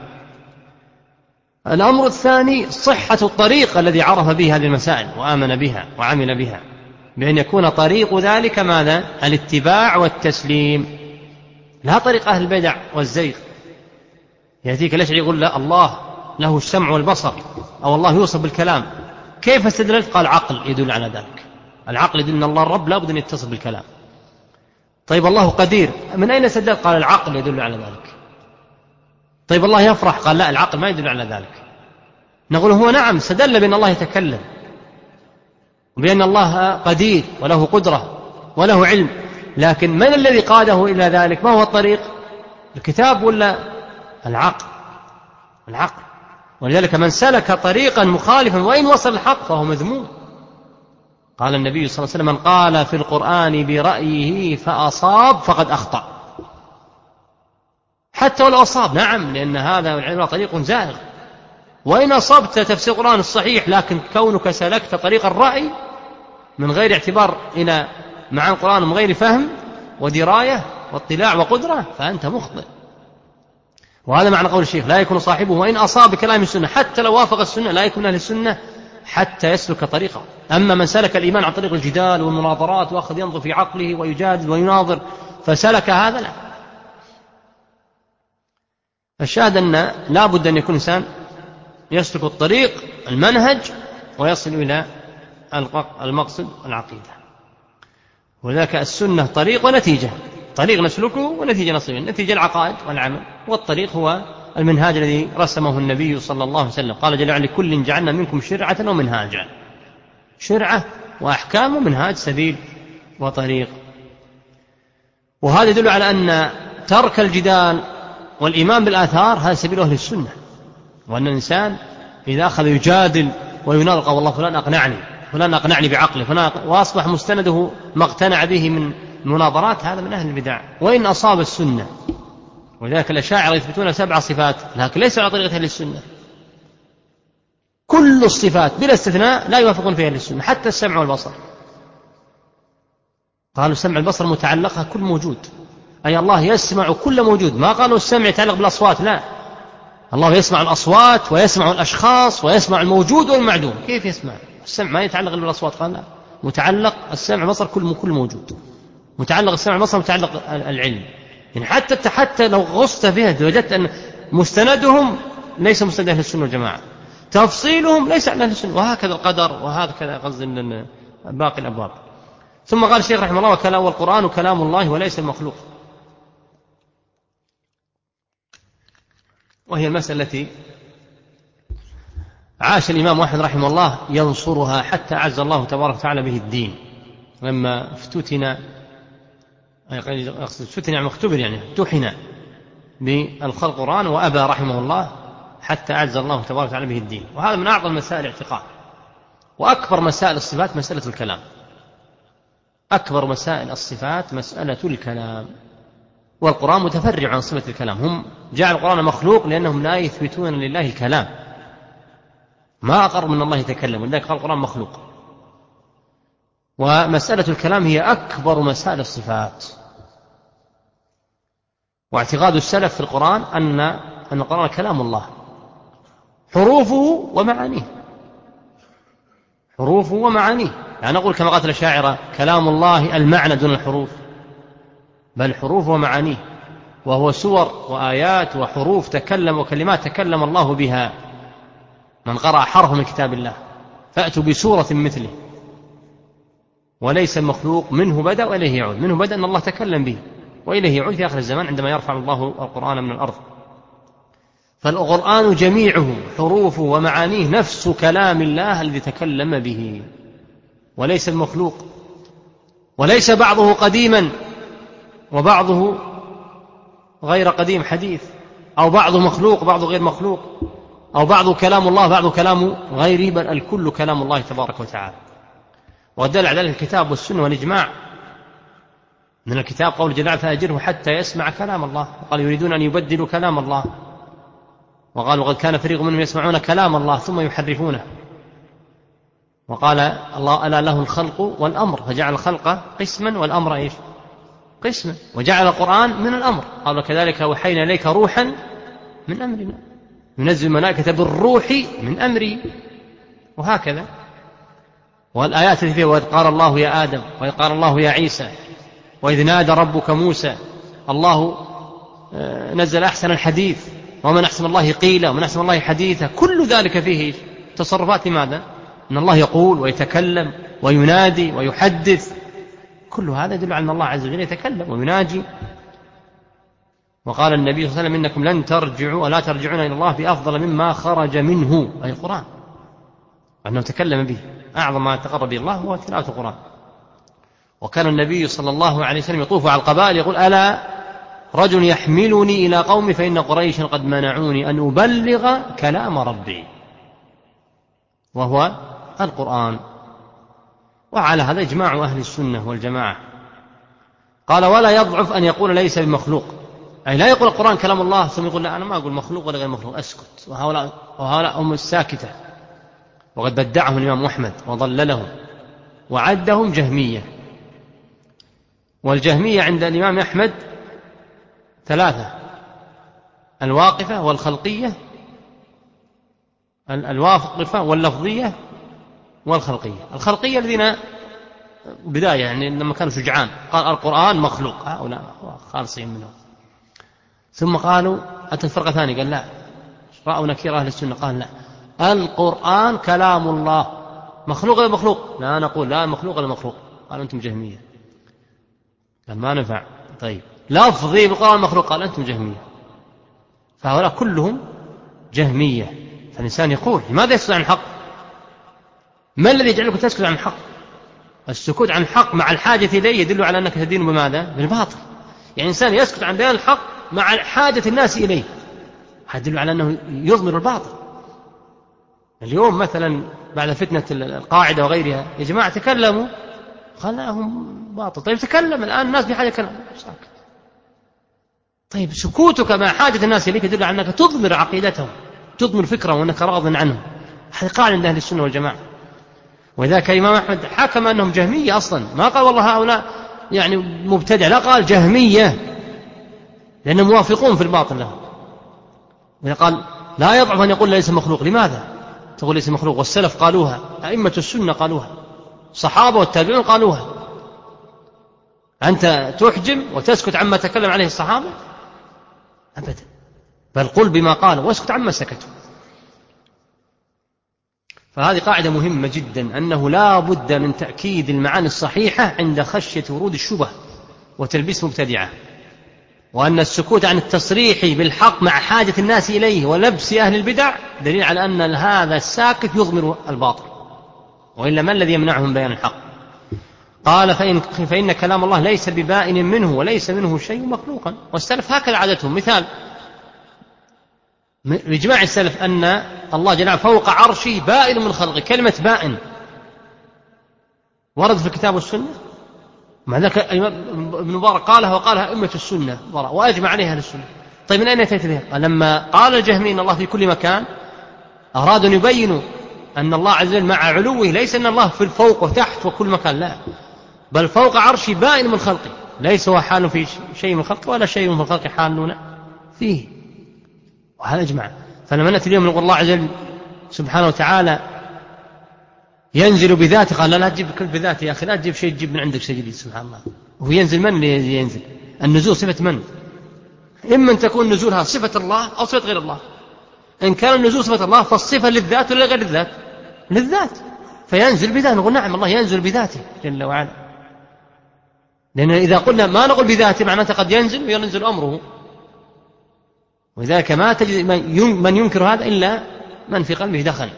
الأمر الثاني: صحة الطريق الذي عرف به هذه المسائل وآمن بها وعمل بها، بأن يكون طريق ذلك ماذا؟ الاتباع والتسليم، لا طريق أهل البدع والزيغ. يأتيك الأشعري يقول: لا، الله له السمع والبصر، أو الله يوصف بالكلام. كيف استدللت؟ قال: عقل يدل على ذلك، العقل يدل أن الله الرب لا بد أن يتصف بالكلام. طيب الله قدير، من أين استدللت؟ قال: العقل يدل على ذلك. طيب الله يفرح، قال: لا، العقل ما يدل على ذلك. نقول: هو نعم استدل بأن الله يتكلم، وبأن الله قدير وله قدرة وله علم، لكن من الذي قاده إلى ذلك؟ ما هو الطريق؟ الكتاب ولا العقل؟ العقل. ولذلك من سلك طريقا مخالفا وإن وصل الحق فهو مذموم. قال النبي صلى الله عليه وسلم: من قال في القرآن برأيه فأصاب فقد أخطأ. حتى ولو أصاب، نعم، لأن هذا العلم طريق زائغ. وإن أصبت تفسير القرآن الصحيح، لكن كونك سلكت طريق الرأي من غير اعتبار إلى معاني القرآن ومن غير فهم ودراية واطلاع وقدرة، فأنت مخطئ. وهذا معنى قول الشيخ: لا يكون صاحبه وإن أصاب بكلام السنة، حتى لو وافق السنة لا يكون أهل السنة حتى يسلك طريقه. أما من سلك الإيمان عن طريق الجدال والمناظرات وأخذ ينظر في عقله ويجادل ويناظر فسلك هذا، لا. الشاهد أن لا بد أن يكون إنسان يسلك الطريق المنهج ويصل إلى المقصد العقيدة. وذاك السنة طريق ونتيجة، طريق نسلكه ونتيجة نصل، النتيجة العقائد والعمل، والطريق هو المنهاج الذي رسمه النبي صلى الله عليه وسلم. قال جل وعلا: لكل جعلنا منكم شرعة ومنهاجا، شرعة وأحكام ومنهاج، سبيل وطريق. وهذا يدل على أن ترك الجدال والإيمان بالآثار هذا سبيل أهل السنة، وأن الإنسان إذا أخذ يجادل ويناظر: قال والله فلان أقنعني بعقله، وأصبح مستنده ما اقتنع به من المناظرات، هذا من أهل البدع وإن أصاب السنة. ولذلك الأشاعرة يثبتون 7 صفات، لكن ليس على طريقة أهل السنة. كل الصفات بلا استثناء لا يوافقون فيها أهل السنة، حتى السمع والبصر. قالوا السمع والبصر متعلقة كل موجود، أي الله يسمع كل موجود. ما قالوا السمع يتعلق بالأصوات، لا، الله يسمع الأصوات ويسمع الأشخاص ويسمع الموجود والمعدوم. كيف يسمع؟ السمع ما يتعلق بالأصوات، قال لا، متعلق السمع والبصر كل موجود، متعلق السمع والبصر متعلق العلم. يعني حتى لو غصت فيها وجدت أن مستندهم ليس مستند أهل السنة والجماعة، تفصيلهم ليس عن أهل السنة، وهكذا القدر، وهكذا قصد باقي الأبواب. ثم قال الشيخ رحمه الله: والقرآن كلام الله وليس المخلوق. وهي المسألة التي عاش الإمام أحمد رحمه الله ينصرها حتى أعز الله تبارك وتعالى به الدين، لما افتتن امتحن بالخلق القرآن وأبى رحمه الله حتى أعز الله تبارك وتعالى به الدين. وهذا من أعظم مسائل الاعتقاد. وأكبر مسائل الصفات مسألة الكلام، أكبر مسائل الصفات مسألة الكلام. والقرآن متفرع عن صفة الكلام. هم جعل القرآن مخلوق لأنهم لا يثبتون لله الكلام، ما أقر من الله يتكلم، ولذلك قال القرآن مخلوق. ومسألة الكلام هي أكبر مسائل الصفات. واعتقاد السلف في القرآن أن القرآن كلام الله، حروفه ومعانيه، حروفه ومعانيه. يعني نقول كما قالت الأشاعرة كلام الله المعنى دون الحروف، بل حروفه ومعانيه، وهو سور وآيات وحروف تكلم وكلمات تكلم الله بها. من قرأ حرف من كتاب الله فأتوا بسورة مثله. وليس المخلوق، منه بدأ وإليه يعود. منه بدأ أن الله تكلم به، وإليه يعود في آخر الزمان عندما يرفع الله القرآن من الأرض. فالقرآن جميعه حروفه ومعانيه نفس كلام الله الذي تكلم به، وليس المخلوق. وليس بعضه قديما وبعضه غير قديم حديث، أو بعضه مخلوق بعضه غير مخلوق، أو بعضه كلام الله بعضه كلام غيره، بل الكل كلام الله تبارك وتعالى. ودل على ذلك الكتاب والسنة والإجماع. من الكتاب قول جل وعلا فأجره حتى يسمع كلام الله، وقال يريدون أن يبدلوا كلام الله، وقالوا قد كان فريق منهم يسمعون كلام الله ثم يحرفونه. وقال الله ألا له الخلق والأمر، فجعل الخلق قسما والأمر إيش؟ قسما. وجعل القرآن من الأمر، قال كذلك أوحينا إليك روحا من أمرنا ينزل الملائكة بالروح من أمري، وهكذا. والآيات التي فيها وإذ قال الله يا آدم، وإذ قال الله يا عيسى، وإذ نادى ربك موسى، الله نزل أحسن الحديث، ومن أحسن الله قيلا ومن أحسن الله حديثا. كل ذلك فيه تصرفات. لماذا؟ أن الله يقول ويتكلم وينادي ويحدث، كل هذا يدل على أن الله عز وجل يتكلم ويناجي. وقال النبي صلى الله عليه وسلم إنكم لن ترجعوا ولا ترجعون إلى الله بأفضل مما خرج منه، أي القرآن، أنه تكلم به. أعظم ما تقرب به الله هو تلاوة القرآن. وكان النبي صلى الله عليه وسلم يطوف على القبائل يقول ألا رجل يحملني إلى قومي فإن قريشا قد منعوني أن أبلغ كلام ربي، وهو القرآن. وعلى هذا إجماع أهل السنة والجماعة. قال ولا يضعف أن يقول ليس بمخلوق، أي لا يقول القرآن كلام الله ثم يقول لا أنا ما أقول مخلوق ولا غير مخلوق، أسكت. وهؤلاء هم الساكتة، وقد بدعهم الإمام أحمد وضللهم وعدهم جهمية. والجهمية عند الإمام أحمد ثلاثة: الواقفة والخلقية، الواقفة واللفظية والخلقية. الخلقية الذين بداية يعني لما كانوا شجعان قال القرآن مخلوق، هؤلاء خالصين منهم. ثم قالوا أتى الفرقة ثانية قال لا، رأوا نكير أهل السنة قال لا، القرآن كلام الله، مخلوق ولا مخلوق؟ لا نقول لا مخلوق ولا مخلوق. قال أنتم جهمية. قال ما نفع. طيب لفظي بالقرآن مخلوق؟ قال أنتم جهمية. فهؤلاء كلهم جهمية. فالإنسان يقول لماذا يسكت عن الحق؟ ما الذي يجعلك تسكت عن الحق؟ السكوت عن الحق مع الحاجة إليه يدل على أنك تدين بماذا؟ بالباطل. يعني إنسان يسكت عن بيان الحق مع حاجة الناس إليه، هذا يدل على أنه يضمر الباطل. اليوم مثلا بعد فتنة القاعدة وغيرها يا جماعة تكلموا، قال لهم باطل. طيب تكلم الآن الناس بحاجة كلام، ساكت. طيب سكوتك مع حاجة الناس إليك يدل على أنك تضمر عقيدتهم، تضمر فكرهم، وأنك راض عنهم. هذه قاعدة عند أهل السنة والجماعة. وذاك الإمام أحمد حكم أنهم جهمية أصلا، ما قال والله هؤلاء يعني مبتدع، لا قال جهمية، لأنهم موافقون في الباطل لهم. وقال لا يضعف أن يقول ليس مخلوق. لماذا تقول ليس مخلوق؟ والسلف قالوها، أئمة السنة قالوها، الصحابة والتابعون قالوها. أنت تحجم وتسكت عما تكلم عليه الصحابة؟ أبدا، بل قل بما قالوا واسكت عما سكتوا. فهذه قاعدة مهمة جدا، أنه لا بد من تأكيد المعاني الصحيحة عند خشية ورود الشبه وتلبيس مبتدعة، وأن السكوت عن التصريح بالحق مع حاجة الناس إليه ولبس أهل البدع دليل على أن هذا الساكت يضمر الباطل، وإلا ما الذي يمنعهم بيان الحق؟ قال فإن كلام الله ليس ببائن منه وليس منه شيء مخلوقا. والسلف هكذا عادتهم. مثال بإجماع السلف أن الله جل وعلا فوق عرشه بائن من خلقه. كلمة بائن ورد في الكتاب والسنة، مع ذلك ابن مبارك قالها وقالها أئمة السنة وأجمع عليها السنة. طيب من أين أتيت بها؟ لما قال الجهمي إن الله في كل مكان أرادوا أن يبينوا أن الله عز وجل مع علوه ليس أن الله في الفوق وتحت وكل مكان، لا، بل فوق عرشه بائن من خلقه، ليس هو حال في شيء من خلقه ولا شيء من خلقه حالون فيه، وهذا أجمع. فلما نأتي اليوم نقول الله عز وجل سبحانه وتعالى ينزل بذاته، قال لا تجيب كل بذاته يا أخي، لا تجيب شيء تجيب من عندك شيء جديد. سبحان الله. وهو ينزل من ينزل؟ النزول صفة من؟ إما أن تكون نزولها صفة الله أو صفة غير الله. إن كان النزول صفة الله فالصفة للذات ولا غير الذات؟ للذات، فينزل بذاته. نقول نعم الله ينزل بذاته جل وعلا، لأن إذا قلنا ما نقول بذاته معناته قد ينزل وينزل أمره، وذلك ما تجد من ينكر هذا إلا من في قلبه دخن،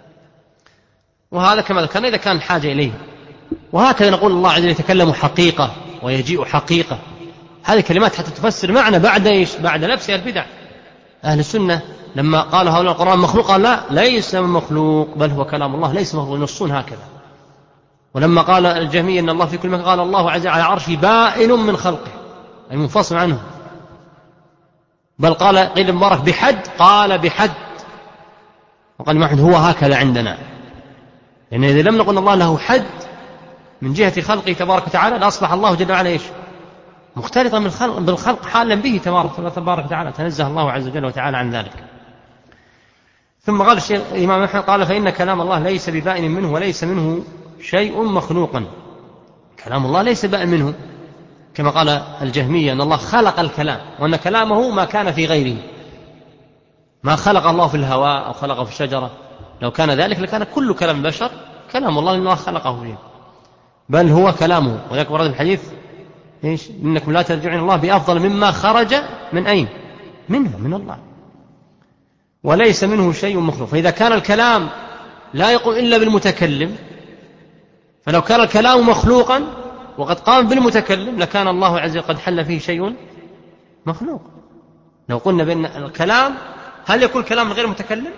وهذا كما ذكرنا إذا كان حاجة إليه. وهكذا نقول الله عز وجل يتكلم حقيقة ويجيء حقيقة. هذه كلمات حتى تفسر معنى بعد إيش؟ بعد لبسها البدع. أهل السنة لما قالوا هؤلاء القرآن مخلوق، قال لا، ليس مخلوق بل هو كلام الله، ليس مخلوق، ينصون هكذا. ولما قال الجهمية إن الله في كل مكان، قال الله عز وجل على عرشه بائن من خلقه، أي منفصل عنه. بل قيل مبارك بحد، قال بحد، وقال محمد هو هكذا عندنا. لأن إذا لم نقل الله له حد من جهة خلقه تبارك وتعالى لأصبح الله جل وعلا إيش؟ مختلطا بالخلق حالا به تبارك وتعالى، تنزه الله عز وجل وتعالى عن ذلك. ثم قال الشيخ الإمام أحمد قال فإن كلام الله ليس ببائن منه وليس منه شيء مخلوقا. كلام الله ليس بائن منه، كما قال الجهمية أن الله خلق الكلام وأن كلامه ما كان في غيره، ما خلق الله في الهواء أو خلقه في الشجرة. لو كان ذلك لكان كل كلام البشر كلام الله، لأن الله خلقه فيه، بل هو كلامه. وذلك ورد الحديث إيش؟ إنكم لا ترجعون الله بأفضل مما خرج من أين؟ منه، من الله، وليس منه شيء مخلوق. فإذا كان الكلام لا يقوم إلا بالمتكلم، فلو كان الكلام مخلوقا وقد قام بالمتكلم لكان الله عز وجل قد حل فيه شيء مخلوق. لو قلنا بأن الكلام، هل يكون كلام غير متكلم؟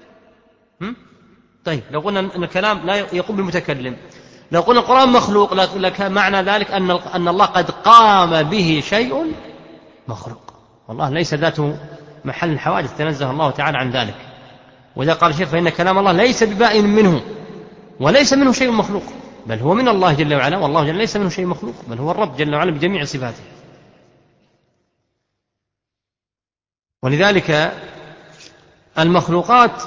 طيب لو قلنا أن الكلام لا يقوم بالمتكلم، لو قلنا القرآن مخلوق لكان معنى ذلك أن الله قد قام به شيء مخلوق، والله ليس ذاته محل الحوادث، تنزه الله تعالى عن ذلك. وإذا قال الشيخ فإن كلام الله ليس ببائن منه وليس منه شيء مخلوق، بل هو من الله جل وعلا، والله جل ليس منه شيء مخلوق، بل هو الرب جل وعلا بجميع صفاته. ولذلك المخلوقات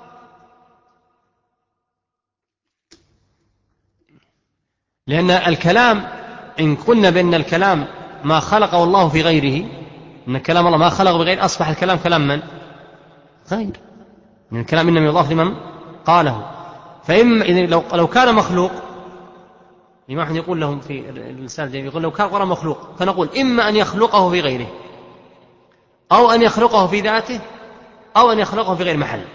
لأن الكلام إن قلنا بأن الكلام ما خلقه الله في غيره، إن كلام الله ما خلقه بغير، أصبح الكلام كلام من؟ غير، من الكلام إنما يضاف لمن قاله. فإما لو كان مخلوق، لما أحد يقول لهم في الرسالة يقول لو كان القرآن مخلوق فنقول إما أن يخلقه في غيره أو أن يخلقه في ذاته أو أن يخلقه في غير محل.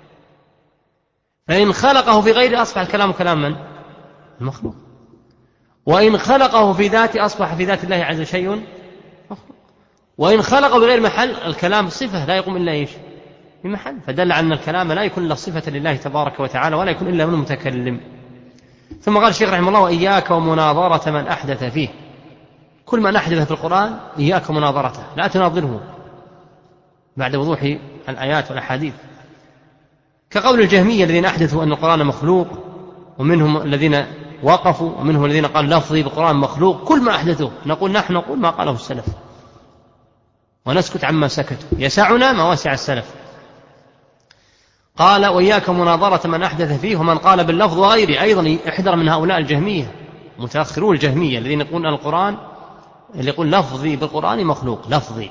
فإن خلقه في غيره أصبح الكلام كلام من؟ المخلوق. وإن خلقه في ذاته أصبح في ذات الله عز وجل شيء مخلوق. وإن خلقه بغير محل الكلام صفة لا يقوم إلا إيش؟ بمحل. فدل على أن الكلام لا يكون إلا صفة لله تبارك وتعالى ولا يكون إلا من المتكلم. ثم قال الشيخ رحمه الله وإياك ومناظرة من أحدث فيه. كل من أحدث في القرآن إياك ومناظرته، لا تناظره بعد وضوح الآيات والأحاديث، كقول الجهمية الذين أحدثوا أن القرآن مخلوق، ومنهم الذين وقفوا ومنهم الذين قال لفظي بالقرآن مخلوق. كل ما أحدثوا نحن نقول ما قاله السلف ونسكت عما سكتوا، يسعنا ما وسع السلف. قال وإياك مناظرة من أحدث فيه ومن قال باللفظ وغيره. أيضا احذر من هؤلاء الجهمية متأخرون الجهمية الذين يقولون القرآن، اللي يقول لفظي بالقرآن مخلوق، لفظي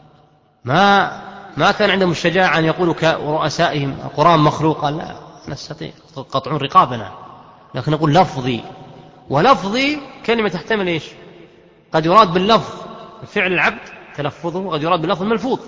ما كان عندهم الشجاعة أن يقولوا كرؤسائهم القرآن مخلوق، قال لا نستطيع قطعون رقابنا، لكن نقول لفظي. ولفظي كلمة تحتمل إيش؟ قد يراد باللفظ فعل العبد تلفظه، وقد يراد باللفظ الملفوظ.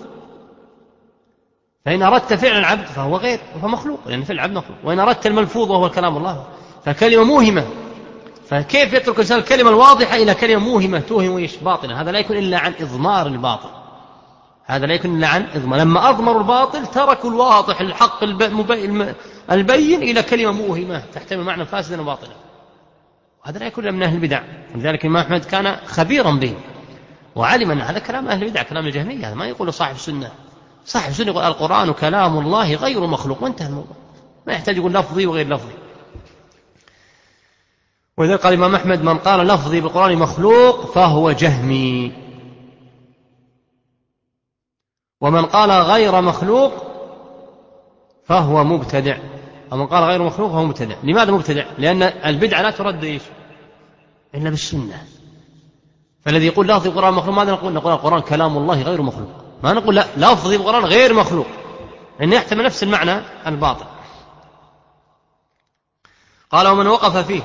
فإن أردت فعل العبد فهو غير، وهو مخلوق لأن فعل العبد مخلوق. وإن أردت الملفوظ وهو الكلام الله فكلمة موهمة. فكيف يترك الإنسان الكلمة الواضحة إلى كلمة موهمة توهم وإيش باطنة؟ هذا لا يكون إلا عن إضمار الباطل. هذا لا يكون إلا عن إضمار. لما أضمروا الباطل تركوا الواضح الحق البين إلى كلمة موهمة تحتمل معنى فاسدا وباطلا، وهذا لا يكون إلا من أهل البدع. ولذلك الإمام أحمد كان خبيرا به وعلم أن هذا كلام أهل البدع، كلام الجهمية، هذا ما يقول صاحب السنة. صاحب السنة يقول القرآن كلام الله غير مخلوق، وانتهى الموضوع، ما يحتاج يقول لفظي وغير لفظي. وإذا قال الإمام أحمد من قال لفظي بالقرآن مخلوق فهو جهمي، ومن قال غير مخلوق فهو مبتدع. ومن قال غير مخلوق فهو مبتدع. لماذا مبتدع؟ لأن البدعة لا ترد إيش إلا بالسنة. فالذي يقول لفظي بالقرآن مخلوق ماذا نقول؟ نقول القرآن كلام الله غير مخلوق، ما نقول لا لفظي بالقرآن غير مخلوق، لأنه يحتمل نفس المعنى الباطل. قال ومن وقف فيه،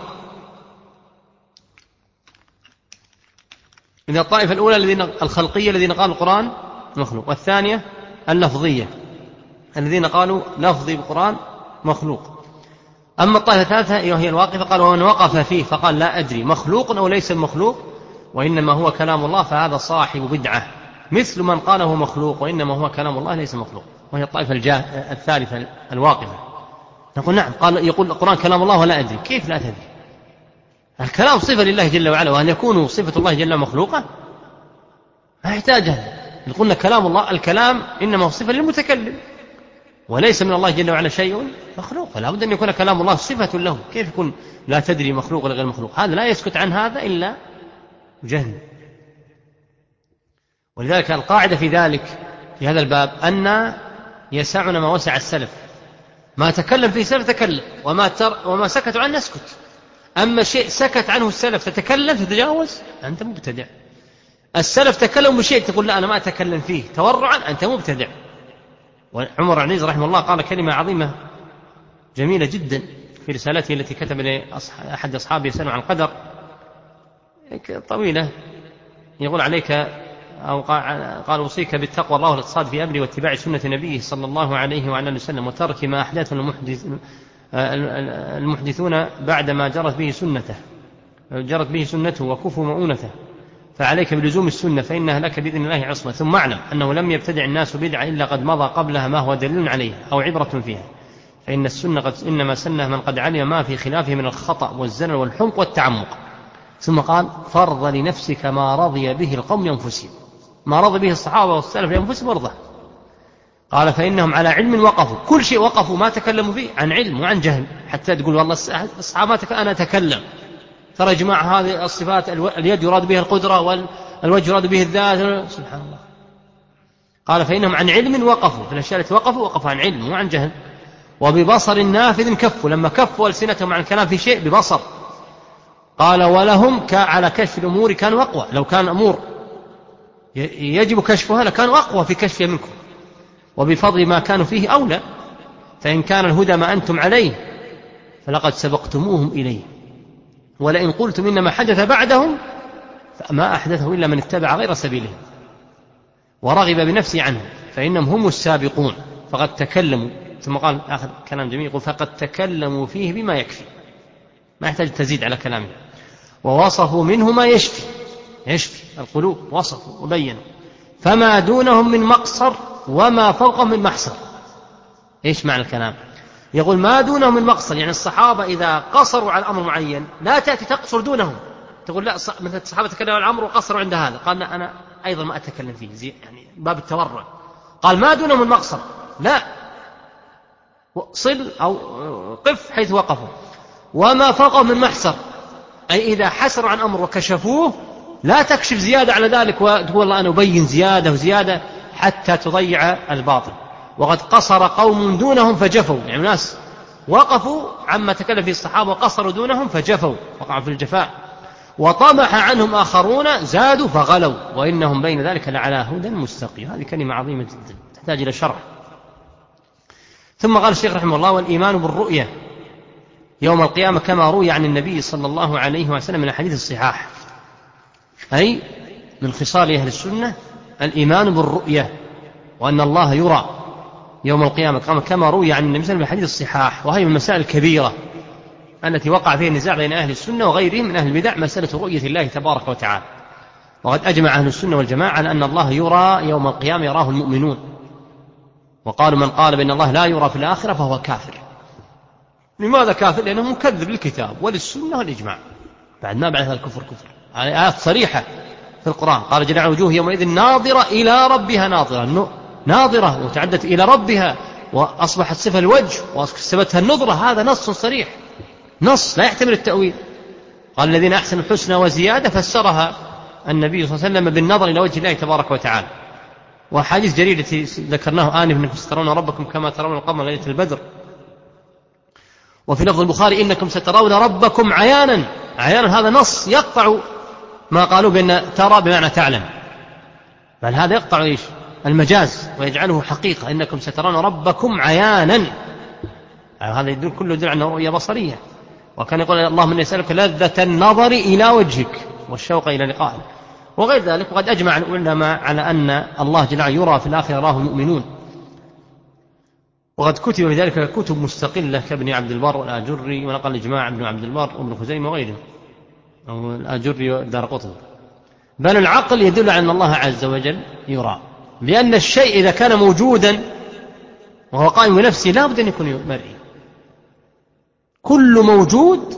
إذا الطائفة الأولى الخلقية الذين قالوا القرآن مخلوق، والثانية اللفظية الذين قالوا لفظي بالقرآن مخلوق. أما الطائفة الثالثة هي الواقفة، قال ومن وقف فيه فقال لا أدري مخلوق أو ليس مخلوق وإنما هو كلام الله فهذا صاحب بدعة، مثل من قاله مخلوق وإنما هو كلام الله ليس مخلوق، وهي الطائفة الثالثة الواقفة. نقول نعم، قال يقول القرآن كلام الله ولا أدري، كيف لا تدري؟ الكلام صفة لله جل وعلا، وأن يكون صفة الله جل مخلوقة ما يحتاجها. قلنا كلام الله، الكلام إنما هو صفة للمتكلم وليس من الله جل وعلا شيء مخلوق، فلا بد أن يكون كلام الله صفة له. كيف يكون لا تدري مخلوق ولا غير مخلوق؟ هذا لا يسكت عن هذا إلا جهل. ولذلك القاعدة في ذلك في هذا الباب أن يسعنا ما وسع السلف، ما تكلم فيه السلف تكلم، وما سكتوا عنه نسكت. أما شيء سكت عنه السلف تتكلم تتجاوز، أنت مبتدع. السلف تكلم بشيء تقول لا أنا ما أتكلم فيه تورعا، أنت مبتدع. وعمر عنيز رحمه الله قال كلمة عظيمة جميلة جدا في رسالته التي كتب لأحد أصحابه يسأله عن القدر، طويلة، يقول عليك أو قال أوصيك بالتقوى الله والاقتصاد في أمري واتباع سنة نبيه صلى الله عليه وعلى آله وسلم وترك ما أحدثه المحدثون بعدما جرت به سنته وكفوا مؤونته، فعليك بلزوم السنة فإنها لك بإذن الله عصمة. ثم اعلم أنه لم يبتدع الناس بدعة إلا قد مضى قبلها ما هو دليل عليها أو عبرة فيها، فإن السنة قد إنما سنه من قد علم ما في خلافه من الخطأ والزلل والحمق والتعمق. ثم قال فرض لنفسك ما رضي به القوم لأنفسهم، ما رضي به الصحابة والسلف لأنفسهم ورضه. قال فإنهم على علم وقفوا، كل شيء وقفوا ما تكلموا فيه عن علم وعن جهل، حتى تقول والله الصحابة أنا أتكلم، ترى يا جماعة هذه الصفات اليد يراد بها القدرة والوجه يراد به الذات، سبحان الله. قال فإنهم عن علم وقفوا، في الأشياء التي وقفوا عن علم وعن جهل، وببصر نافذ كفوا، لما كفوا ألسنتهم عن الكلام في شيء ببصر. قال ولهم على كشف الأمور كانوا أقوى، لو كان أمور يجب كشفها لكانوا أقوى في كشفها منكم، وبفضل ما كانوا فيه أولى، فإن كان الهدى ما أنتم عليه فلقد سبقتموهم إليه، ولئن قلتم إنما حدث بعدهم فما أحدثه إلا من اتبع غير سبيلهم ورغب بنفسه عنه، فإنهم هم السابقون فقد تكلموا. ثم قال آخر كلام جميل، يقول فقد تكلموا فيه بما يكفي، ما يحتاج تزيد على كلامه، ووصفوا منه ما يشفي القلوب، وصفوا وبينوا، فما دونهم من مقصر وما فوقهم من محصر. إيش معنى الكلام؟ يقول ما دونهم من مقصر، يعني الصحابة إذا قصروا على أمر معين لا تأتي تقصر دونهم، تقول لا مثل الصحابة تكلموا عن الأمر وقصروا عند هذا، قال لا أنا أيضا ما أتكلم فيه، يعني باب التورع. قال ما دونهم من مقصر، لا صل أو قف حيث وقفوا، وما فوقهم من محصر، أي إذا حسروا عن أمر وكشفوه لا تكشف زيادة على ذلك وتقول الله أنا أبين زيادة وزيادة حتى تضيع الباطل. وقد قصر قوم دونهم فجفوا، يعني ناس وقفوا عما تكلم فيه الصحابة وقصروا دونهم فجفوا، وقعوا في الجفاء. وطمح عنهم آخرون زادوا فغلوا، وإنهم بين ذلك لعلى هدى مستقيم. هذه كلمة عظيمة جدا تحتاج إلى شرح. ثم قال الشيخ رحمه الله والإيمان بالرؤية يوم القيامة كما روي عن النبي صلى الله عليه وسلم من الحديث الصحاح، أي من خصال أهل السنة الإيمان بالرؤية، وأن الله يرى يوم القيامة كما روي عن النبي صلى الله عليه وسلم من الحديث الصحاح. وهي من المسائل الكبيرة التي وقع فيها النزاع بين أهل السنة وغيرهم من أهل البدع، مسألة رؤية الله تبارك وتعالى. وقد أجمع أهل السنة والجماعة على أن الله يرى يوم القيامة يراه المؤمنون، وقالوا من قال بأن الله لا يرى في الآخرة فهو كافر. لماذا كافر؟ لأنه مكذب للكتاب وللسنة والإجماع. بعد ما بعد هذا الكفر كفر. آيات صريحة في القرآن، قال جل وجوه يومئذ ناظرة إلى ربها ناظرة، ناظرة وتعدت إلى ربها وأصبحت صفة الوجه وأكسبتها النظرة. هذا نص صريح، نص لا يحتمل التأويل. قال الذين أحسنوا الحسنى وزيادة، فسرها النبي صلى الله عليه وسلم بالنظر إلى وجه الله تبارك وتعالى. وحديث جرير التي ذكرناه آنف أنكم سترون ربكم كما ترون القمر ليلة البدر. وفي لفظ البخاري إنكم سترون ربكم عيانا. عيانا هذا نص يقطع ما قالوا بأن ترى بمعنى تعلم، بل هذا يقطع إيش؟ المجاز ويجعله حقيقة. إنكم سترون ربكم عيانا، هذا يدل كله يدل على رؤية بصرية. وكان يقول اللهم إني أسألك لذة النظر إلى وجهك والشوق إلى لقائك وغير ذلك. وقد أجمع العلماء على أن الله جل وعلا يرى في الآخرة يراه المؤمنون، وقد كتب بذلك كتب مستقلة كابن عبد البر والآجري، ونقل إجماع ابن عبد البر وابن خزيمة وغيره، أو الآجري والدارقطني. بل العقل يدل على أن الله عز وجل يرى، لأن الشيء إذا كان موجودا وهو قائم بنفسه لا بد أن يكون مرئي. كل موجود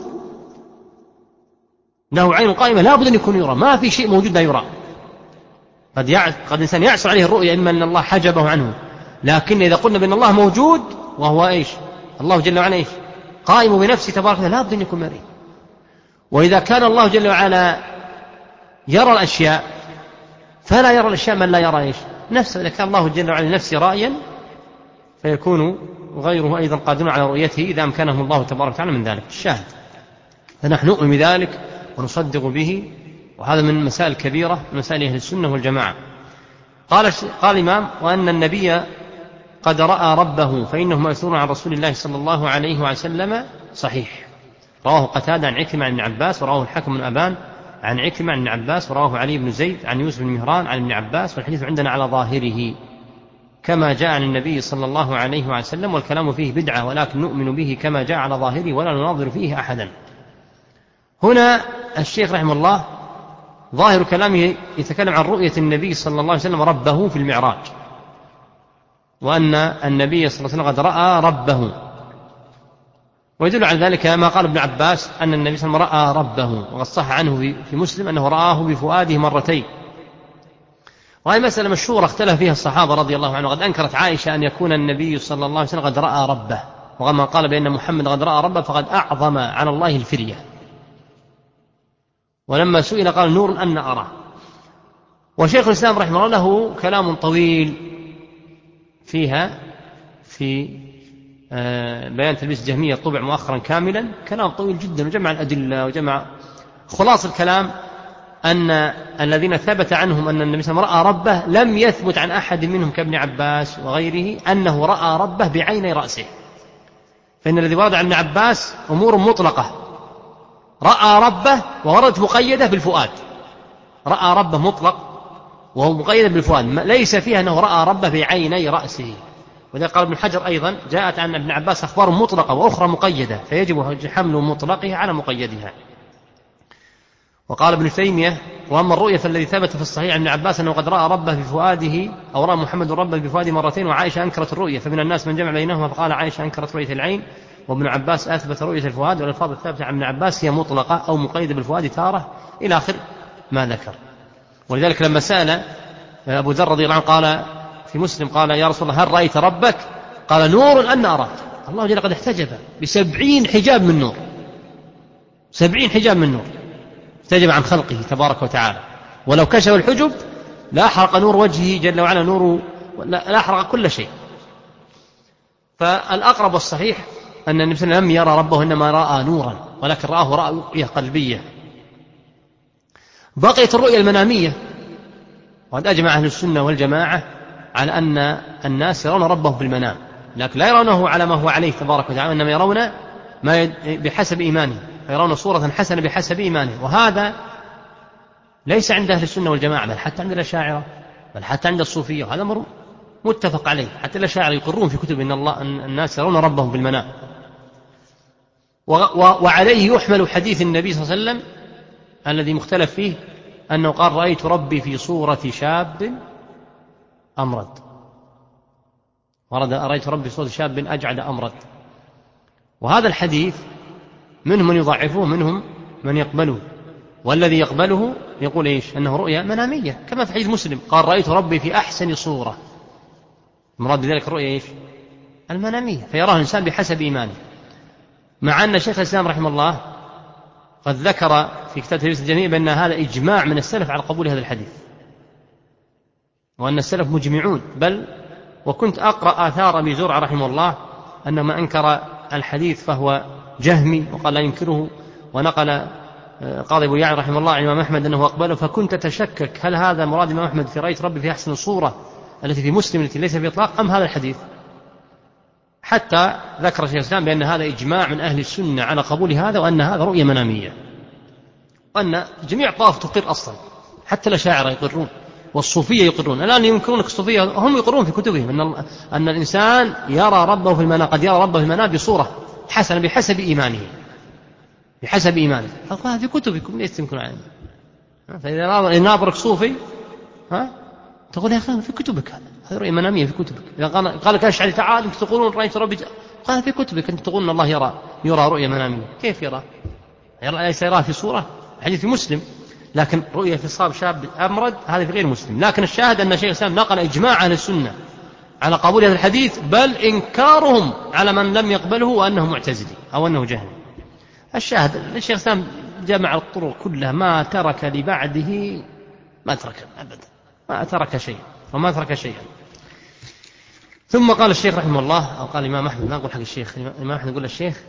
له عين قائمة لا بد أن يكون يرى، ما في شيء موجود لا يرى. قد الإنسان يعسر عليه الرؤية، إما أن الله حجبه عنه، لكن إذا قلنا بأن الله موجود وهو إيش؟ الله جل وعلا إيش؟ قائم بنفسه تبارك وتعالى، لا بد أن يكون مرئي. وإذا كان الله جل وعلا يرى الأشياء فلا يرى الأشياء من لا يرى إيش؟ نفسه. إذا كان الله جل وعلا نفسه رأيا فيكون غيره أيضا قادر على رؤيته إذا أمكنه الله تبارك وتعالى من ذلك. الشاهد فنحن نؤمن بذلك ونصدق به، وهذا من مسائل كبيرة من مسائل أهل السنة والجماعة. قال الإمام وأن النبي قد رأى ربه فإنه مأثور عن رسول الله صلى الله عليه وسلم صحيح. رواه قتادة عن عكرمة عن ابن عباس، ورواه الحكم بن أبان عن عكرمة عن ابن عباس، ورواه علي بن زيد عن يوسف بن مهران عن ابن عباس. والحديث عندنا على ظاهره كما جاء عن النبي صلى الله عليه وسلم، والكلام فيه بدعة، ولكن نؤمن به كما جاء على ظاهره ولا نناظر فيه أحدا. هنا الشيخ رحمه الله ظاهر كلامه يتكلم عن رؤية النبي صلى الله عليه وسلم ربه في المعراج، وأن النبي صلى الله عليه وسلم قد رأى ربه. ويدل على ذلك ما قال ابن عباس أن النبي صلى الله عليه وسلم رأى ربه، وقد صح عنه في مسلم أنه رآه بفؤاده مرتين. وهي مسألة مشهورة اختلف فيها الصحابة رضي الله عنهم. وقد أنكرت عائشة أن يكون النبي صلى الله عليه وسلم قد رأى ربه، وما قال بأن محمد قد رأى ربه فقد أعظم على الله الفرية. ولما سئل قال نور أن أراه. وشيخ الإسلام رحمه الله له كلام طويل فيها في بيان تلبيس الجهمية، طبع مؤخرا كاملا، كلام طويل جدا وجمع الأدلة وجمع. خلاص الكلام أن الذين ثبت عنهم أن النبي صلى الله عليه وسلم رأى ربه لم يثبت عن أحد منهم كابن عباس وغيره أنه رأى ربه بعيني رأسه. فإن الذي ورد عن ابن عباس أمور مطلقة، رأى ربه ووردت مقيدة بالفؤاد، رأى ربه مطلق وهو مقيد بالفؤاد، ليس فيها أنه رأى ربه بعيني رأسه. وذا قال ابن حجر أيضا جاءت عن ابن عباس أخبار مطلقة وأخرى مقيدة، فيجب حمل مطلقها على مقيدها. وقال ابن تيمية وأما الرؤية فالذي ثبت في الصحيح عن ابن عباس أنه قد رأى ربه بفؤاده، أو رأى محمد ربه بفؤاده مرتين، وعائشة أنكرت الرؤية، فمن الناس من جمع بينهما فقال عائشة أنكرت رؤية العين، وابن عباس أثبت رؤية الفؤاد. والألفاظ الثابتة عن ابن عباس هي مطلقة أو مقيدة بالفؤاد تارة إلى آخر ما ذكر. ولذلك لما سأل أبو ذر رضي الله عنه قال في مسلم قال يا رسول الله هل رأيت ربك؟ قال نور أن أراك. الله جل قد احتجب ب70 حجاب من نور، 70 حجاب من نور احتجب عن خلقه تبارك وتعالى. ولو كشف الحجب لا أحرق نور وجهه جل وعلا، نور لا أحرق كل شيء. فالأقرب والصحيح أن النبي صلى الله عليه وسلم لم يرى ربه إنما رأى نورا، ولكن رآه رؤية قلبية. بقيت الرؤية المنامية، وقد أجمع أهل السنة والجماعة على أن الناس يرون ربهم بالمنام، لكن لا يرونه على ما هو عليه تبارك وتعالى، إنما يرون ما بحسب إيمانه، فيرون صورة حسنة بحسب إيمانه. وهذا ليس عند أهل السنة والجماعة، بل حتى عند الأشاعرة، بل حتى عند الصوفية، وهذا أمر متفق عليه. حتى الأشاعرة يقرون في كتب أن الناس يرون ربهم بالمنام. وعليه يحمل حديث النبي صلى الله عليه وسلم الذي مختلف فيه أنه قال رأيت ربي في صورة شاب أمرد، ورد رأيت ربي في صورة شاب أجعد أمرد. وهذا الحديث منهم من يضعفه، منهم من يقبله، والذي يقبله يقول إيش؟ أنه رؤيا منامية، كما في حديث مسلم قال رأيت ربي في أحسن صورة. المراد بذلك الرؤيا إيش؟ المنامية، فيراه الإنسان بحسب إيمانه. مع أن شيخ الإسلام رحمه الله قد ذكر في كتاب تلبيس الجميع بأن هذا إجماع من السلف على قبول هذا الحديث، وأن السلف مجمعون. بل وكنت أقرأ آثار أبي زرعة رحمه الله أن من أنكر الحديث فهو جهمي وقال لا ينكره، ونقل قاضي أبو يعلى رحمه الله عن الإمام أحمد أنه أقبله. فكنت أتشكك هل هذا مراد الإمام أحمد في رأيت ربي في أحسن صورة التي في مسلم التي ليس في إطلاق، أم هذا الحديث؟ حتى ذكر شيخ الإسلام بأن هذا إجماع من أهل السنة على قبول هذا، وأن هذا رؤية منامية، وأن جميع طائف تقر أصلا، حتى الأشاعرة يقرون والصوفية يقرون. الآن ينكرون الصوفية، هم يقرون في كتبهم أن الإنسان يرى ربه في المنام، قد يرى ربه في المنام بصورة حسنة بحسب إيمانه، بحسب إيمانه. هذا في كتبكم ليس تنكرون عنه. فإذا نابرك صوفي تقول يا أخي في كتبك، هذه رؤية منامية في كتبك. إذا قال لك أشعري تعال أنت تقولون رأيت ربي، قال في كتبك أنت تقولون الله يرى رؤية منامية. كيف يرى؟ ليس يراه في صورة، حديث في مسلم. لكن رؤية في صاب شاب أمرد هذا في غير مسلم. لكن الشاهد أن شيخ الإسلام نقل إجماع أهل السنة على قبول هذا الحديث، بل إنكارهم على من لم يقبله وأنه معتزلي أو أنه جهل. الشاهد الشيخ الإسلام جمع الطرق كلها، ما ترك لبعده، ما ترك أبدا، ما ترك شيئا وما ترك شيئا. ثم قال الشيخ رحمه الله، أو قال الإمام أحمد، ما أقول حق الشيخ، الإمام أحمد يقول الشيخ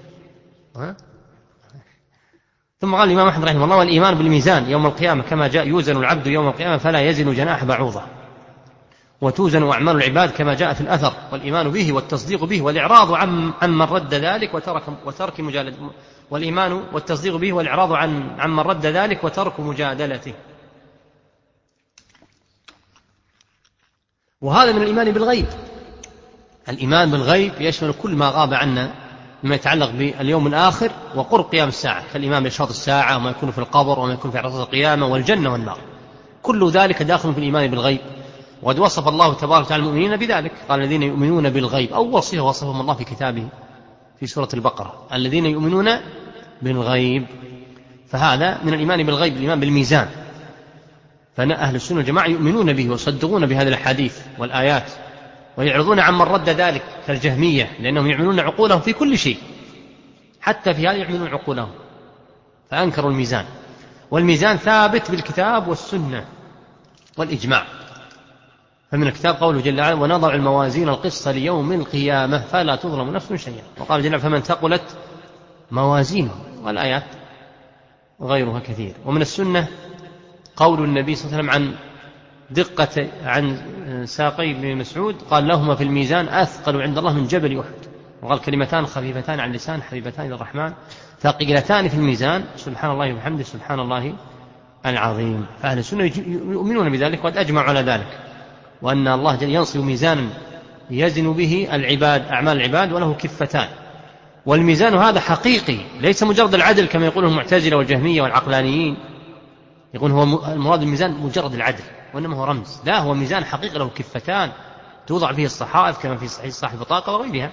ثم قال الإمام أحمد رحمه الله والإيمان بالميزان يوم القيامة كما جاء يوزن العبد يوم القيامة فلا يزن جناح بعوضة، وتوزن أعمال العباد كما جاء في الأثر، والإيمان به والتصديق به والإعراض عمن رد ذلك وترك مجادلته، والإيمان والتصديق به والإعراض عمن رد ذلك وترك مجادلته. وهذا من الإيمان بالغيب. الإيمان بالغيب يشمل كل ما غاب عنا مما يتعلق باليوم الآخر وقرب قيام الساعة، كالإيمان بأشراط الساعة وما يكون في القبر وما يكون في عرصات القيامة والجنة والنار، كل ذلك داخل في الإيمان بالغيب. وقد وصف الله تبارك وتعالى المؤمنين بذلك، قال الذين يؤمنون بالغيب، أو وصفهم الله في كتابه في سورة البقرة، الذين يؤمنون بالغيب. فهذا من الإيمان بالغيب، الإيمان بالميزان. فأهل السنة والجماعة يؤمنون به ويصدقون بهذه الأحاديث والآيات، ويعرضون عمن رد ذلك كالجهمية، لأنهم يعملون عقولهم في كل شيء، حتى في هذا يعملون عقولهم، فأنكروا الميزان. والميزان ثابت بالكتاب والسنة والإجماع. فمن الكتاب قوله جل وعلا ونضع الموازين القسط ليوم القيامة فلا تظلم نفس شيئا، وقال جل وعلا فمن ثقلت موازينه، والآيات وغيرها كثير. ومن السنة قول النبي صلى الله عليه وسلم عن ساقي بن مسعود قال لهما في الميزان أثقل عند الله من جبل أحد، وقال كلمتان خفيفتان عن اللسان حبيبتان إلى الرحمن ثقيلتان في الميزان سبحان الله وبحمده سبحان الله العظيم. فأهل السنة يؤمنون بذلك وقد أجمعوا على ذلك، وأن الله جل ينصب ميزانا يزن به العباد أعمال العباد وله كفتان. والميزان هذا حقيقي، ليس مجرد العدل كما يقوله المعتزلة والجهمية والعقلانيين، يقول هو المراد الميزان مجرد العدل، وإنما هو رمز. لا، هو ميزان حقيقي له كفتان توضع فيه الصحائف كما في صحيح صاحب البطاقة وغيرها.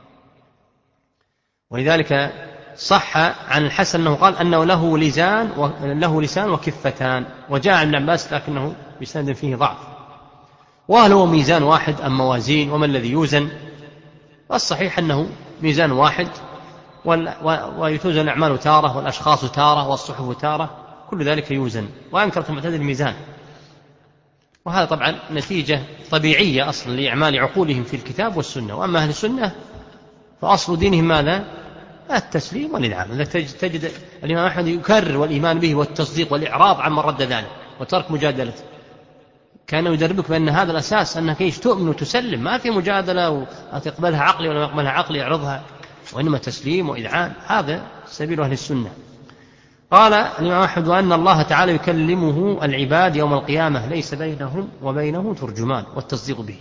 ولذلك صح عن الحسن أنه قال أنه له لسان وكفتان، وجاء عن ابن عباس لكنه بسند فيه ضعف. وهل هو ميزان واحد أم موازين، وما الذي يوزن؟ والصحيح أنه ميزان واحد، ويتوزن الأعمال تارة والأشخاص تارة والصحف تارة، كل ذلك يوزن. وأنكرت المعتزلة الميزان، وهذا طبعا نتيجة طبيعية أصلا لإعمال عقولهم في الكتاب والسنة. وأما أهل السنة فأصل دينهم ماذا؟ التسليم والإذعان. إذا تجد الإمام أحمد يكرر والإيمان به والتصديق والإعراض عمن رد ذلك وترك مجادلته، كان يدربك بأن هذا الأساس أنك إيش تؤمن وتسلم، ما في مجادلة وتقبلها عقلي ولا يقبلها عقلي يعرضها، وإنما تسليم وإذعان. هذا سبيل أهل السنة. قال الإمام أحمد وأن الله تعالى يكلمه العباد يوم القيامة ليس بينهم وبينه ترجمان، والتصديق به.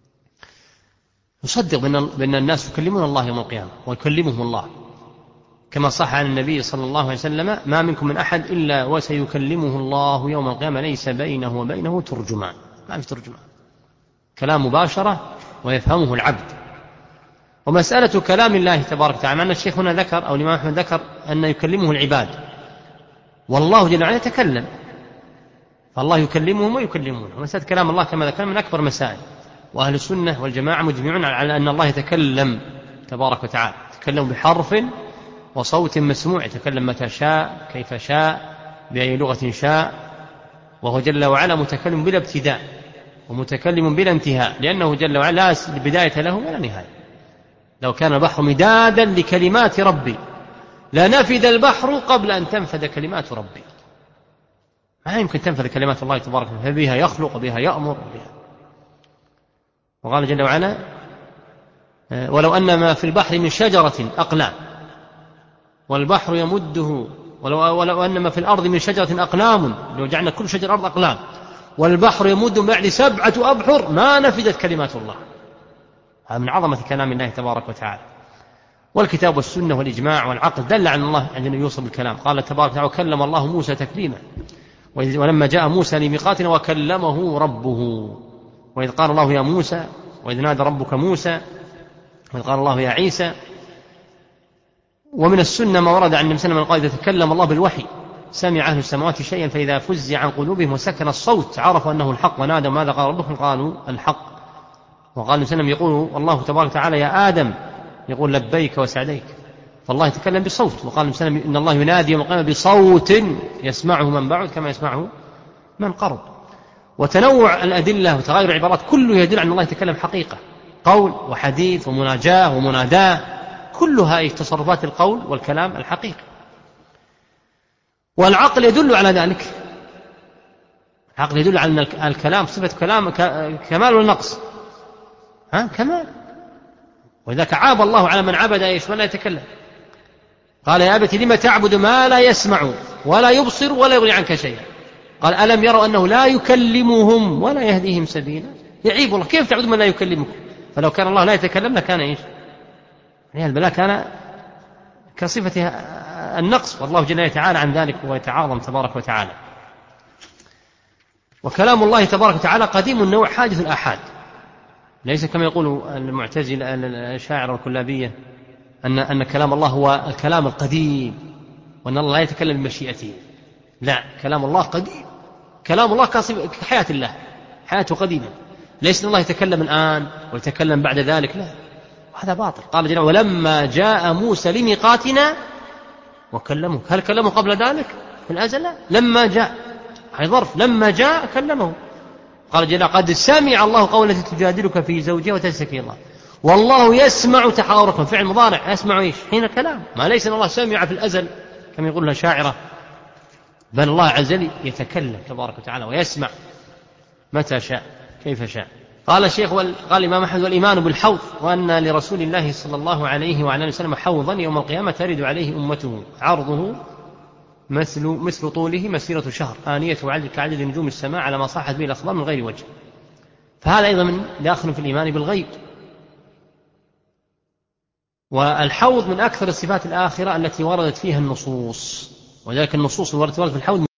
يصدق بأن الناس يكلمون الله يوم القيامة ويكلمهم الله كما صح عن النبي صلى الله عليه وسلم: ما منكم من أحد إلا وسيكلمه الله يوم القيامة ليس بينه وبينه ترجمان. ما في ترجمان، كلام مباشرة ويفهمه العبد. ومسألة كلام الله تبارك وتعالى، أن الشيخ هنا ذكر أو الإمام أحمد ذكر أن يكلمه العباد، والله جل وعلا يتكلم، فالله يكلمهم ويكلمونه. ومسألة كلام الله كما ذكر من أكبر مسائل، وأهل السنة والجماعة مجمعون على أن الله يتكلم تبارك وتعالى، يتكلم بحرف وصوت مسموع، يتكلم متى شاء كيف شاء بأي لغة شاء، وهو جل وعلا متكلم بلا ابتداء ومتكلم بلا انتهاء، لأنه جل وعلا لا بداية له ولا نهاية. لو كان البحر مدادا لكلمات ربي لنفد البحر قبل أن تنفد كلمات ربي. ما يمكن تنفذ كلمات الله تبارك وتعالى، فبها يخلق وبها يأمر بها. وقال جل وعلا: ولو أن ما في البحر من شجرة أقلام والبحر يمده، ولو أن ما في الأرض من شجرة أقلام، لو جعلنا كل شجر أرض أقلام والبحر يمد من بعد 7 أبحر ما نفدت كلمات الله. هذا من عظمة كلام الله تبارك وتعالى. والكتاب والسنة والإجماع والعقل دل على الله أن يوصل بالكلام. قال تبارك وتعالى: وكلم الله موسى تكليما ولما جاء موسى لميقاتنا وكلمه ربه. وإذ قال الله يا موسى، وإذ نادى ربك موسى، وإذ قال الله يا عيسى. ومن السنة ما ورد عن النبي صلى الله عليه وسلم قال: إذا تكلم الله بالوحي سمع أهل السماوات شيئا فإذا فزع عن قلوبهم وسكن الصوت عرفوا أنه الحق ونادوا ماذا قال ربكم قالوا الحق. وقال النبي صلى الله عليه وسلم: يقول الله تبارك وتعالى يا آدم، يقول لبيك وسعديك، فالله يتكلم بصوت. وقال النبي صلى الله عليه وسلم: إن الله ينادي يوم القيامة بصوت يسمعه من بعد كما يسمعه من قرب. وتنوع الأدلة وتغير العبارات كله يدل على أن الله يتكلم حقيقة، قول وحديث ومناجاة ومناداة، كلها تصرفات القول والكلام الحقيقي. والعقل يدل على ذلك، العقل يدل على أن الكلام صفة كلام كمال والنقص، كمال. وإذا عاب الله على من عبد ايش ولا يتكلم. قال يا أبت لم تعبد ما لا يسمع ولا يبصر ولا يغني عنك شيئا. قال ألم يروا أنه لا يكلمهم ولا يهديهم سبيلا. يعيب الله، كيف تعبد من لا يكلمكم؟ فلو كان الله لا يتكلم لكان ايش؟ يعني البلاء كان كصفة النقص، والله جل وعلا عن ذلك ويتعاظم تبارك وتعالى. وكلام الله تبارك وتعالى قديم النوع حادث الآحاد، ليس كما يقول المعتزلة الشاعر والكلابية أن كلام الله هو الكلام القديم وأن الله لا يتكلم بمشيئته. لا، كلام الله قديم، كلام الله كحياة الله، حياته قديمة، ليس أن الله يتكلم الآن ويتكلم بعد ذلك، لا، هذا باطل. قال جل ولما جاء موسى لميقاتنا وكلمه. هل كلمه قبل ذلك في الأزل؟ لا، لما جاء، هذا ظرف، لما جاء كلمه. قال جل قد سمع الله قول التي تجادلك في زوجها وتشتكي الله والله يسمع تحاوركم. فعل مضارع، يسمع ايش؟ حين الكلام، ما ليس ان الله سمع في الأزل كما يقولها شاعرة، بل الله عز وجل يتكلم تبارك وتعالى ويسمع متى شاء كيف شاء. قال الشيخ قال الإمام أحمد: والإيمان بالحوض، وأن لرسول الله صلى الله عليه وعلى وسلم حوضا يوم القيامة ترد عليه أمته عرضه مثل طوله مسيرة شهر، آنية كعدد نجوم السماء على ما صحت به الأخبار من غير وجه. فهذا أيضا من داخل في الإيمان بالغيب. والحوض من أكثر الصفات الآخرة التي وردت فيها النصوص، وذلك النصوص التي وردت في الحوض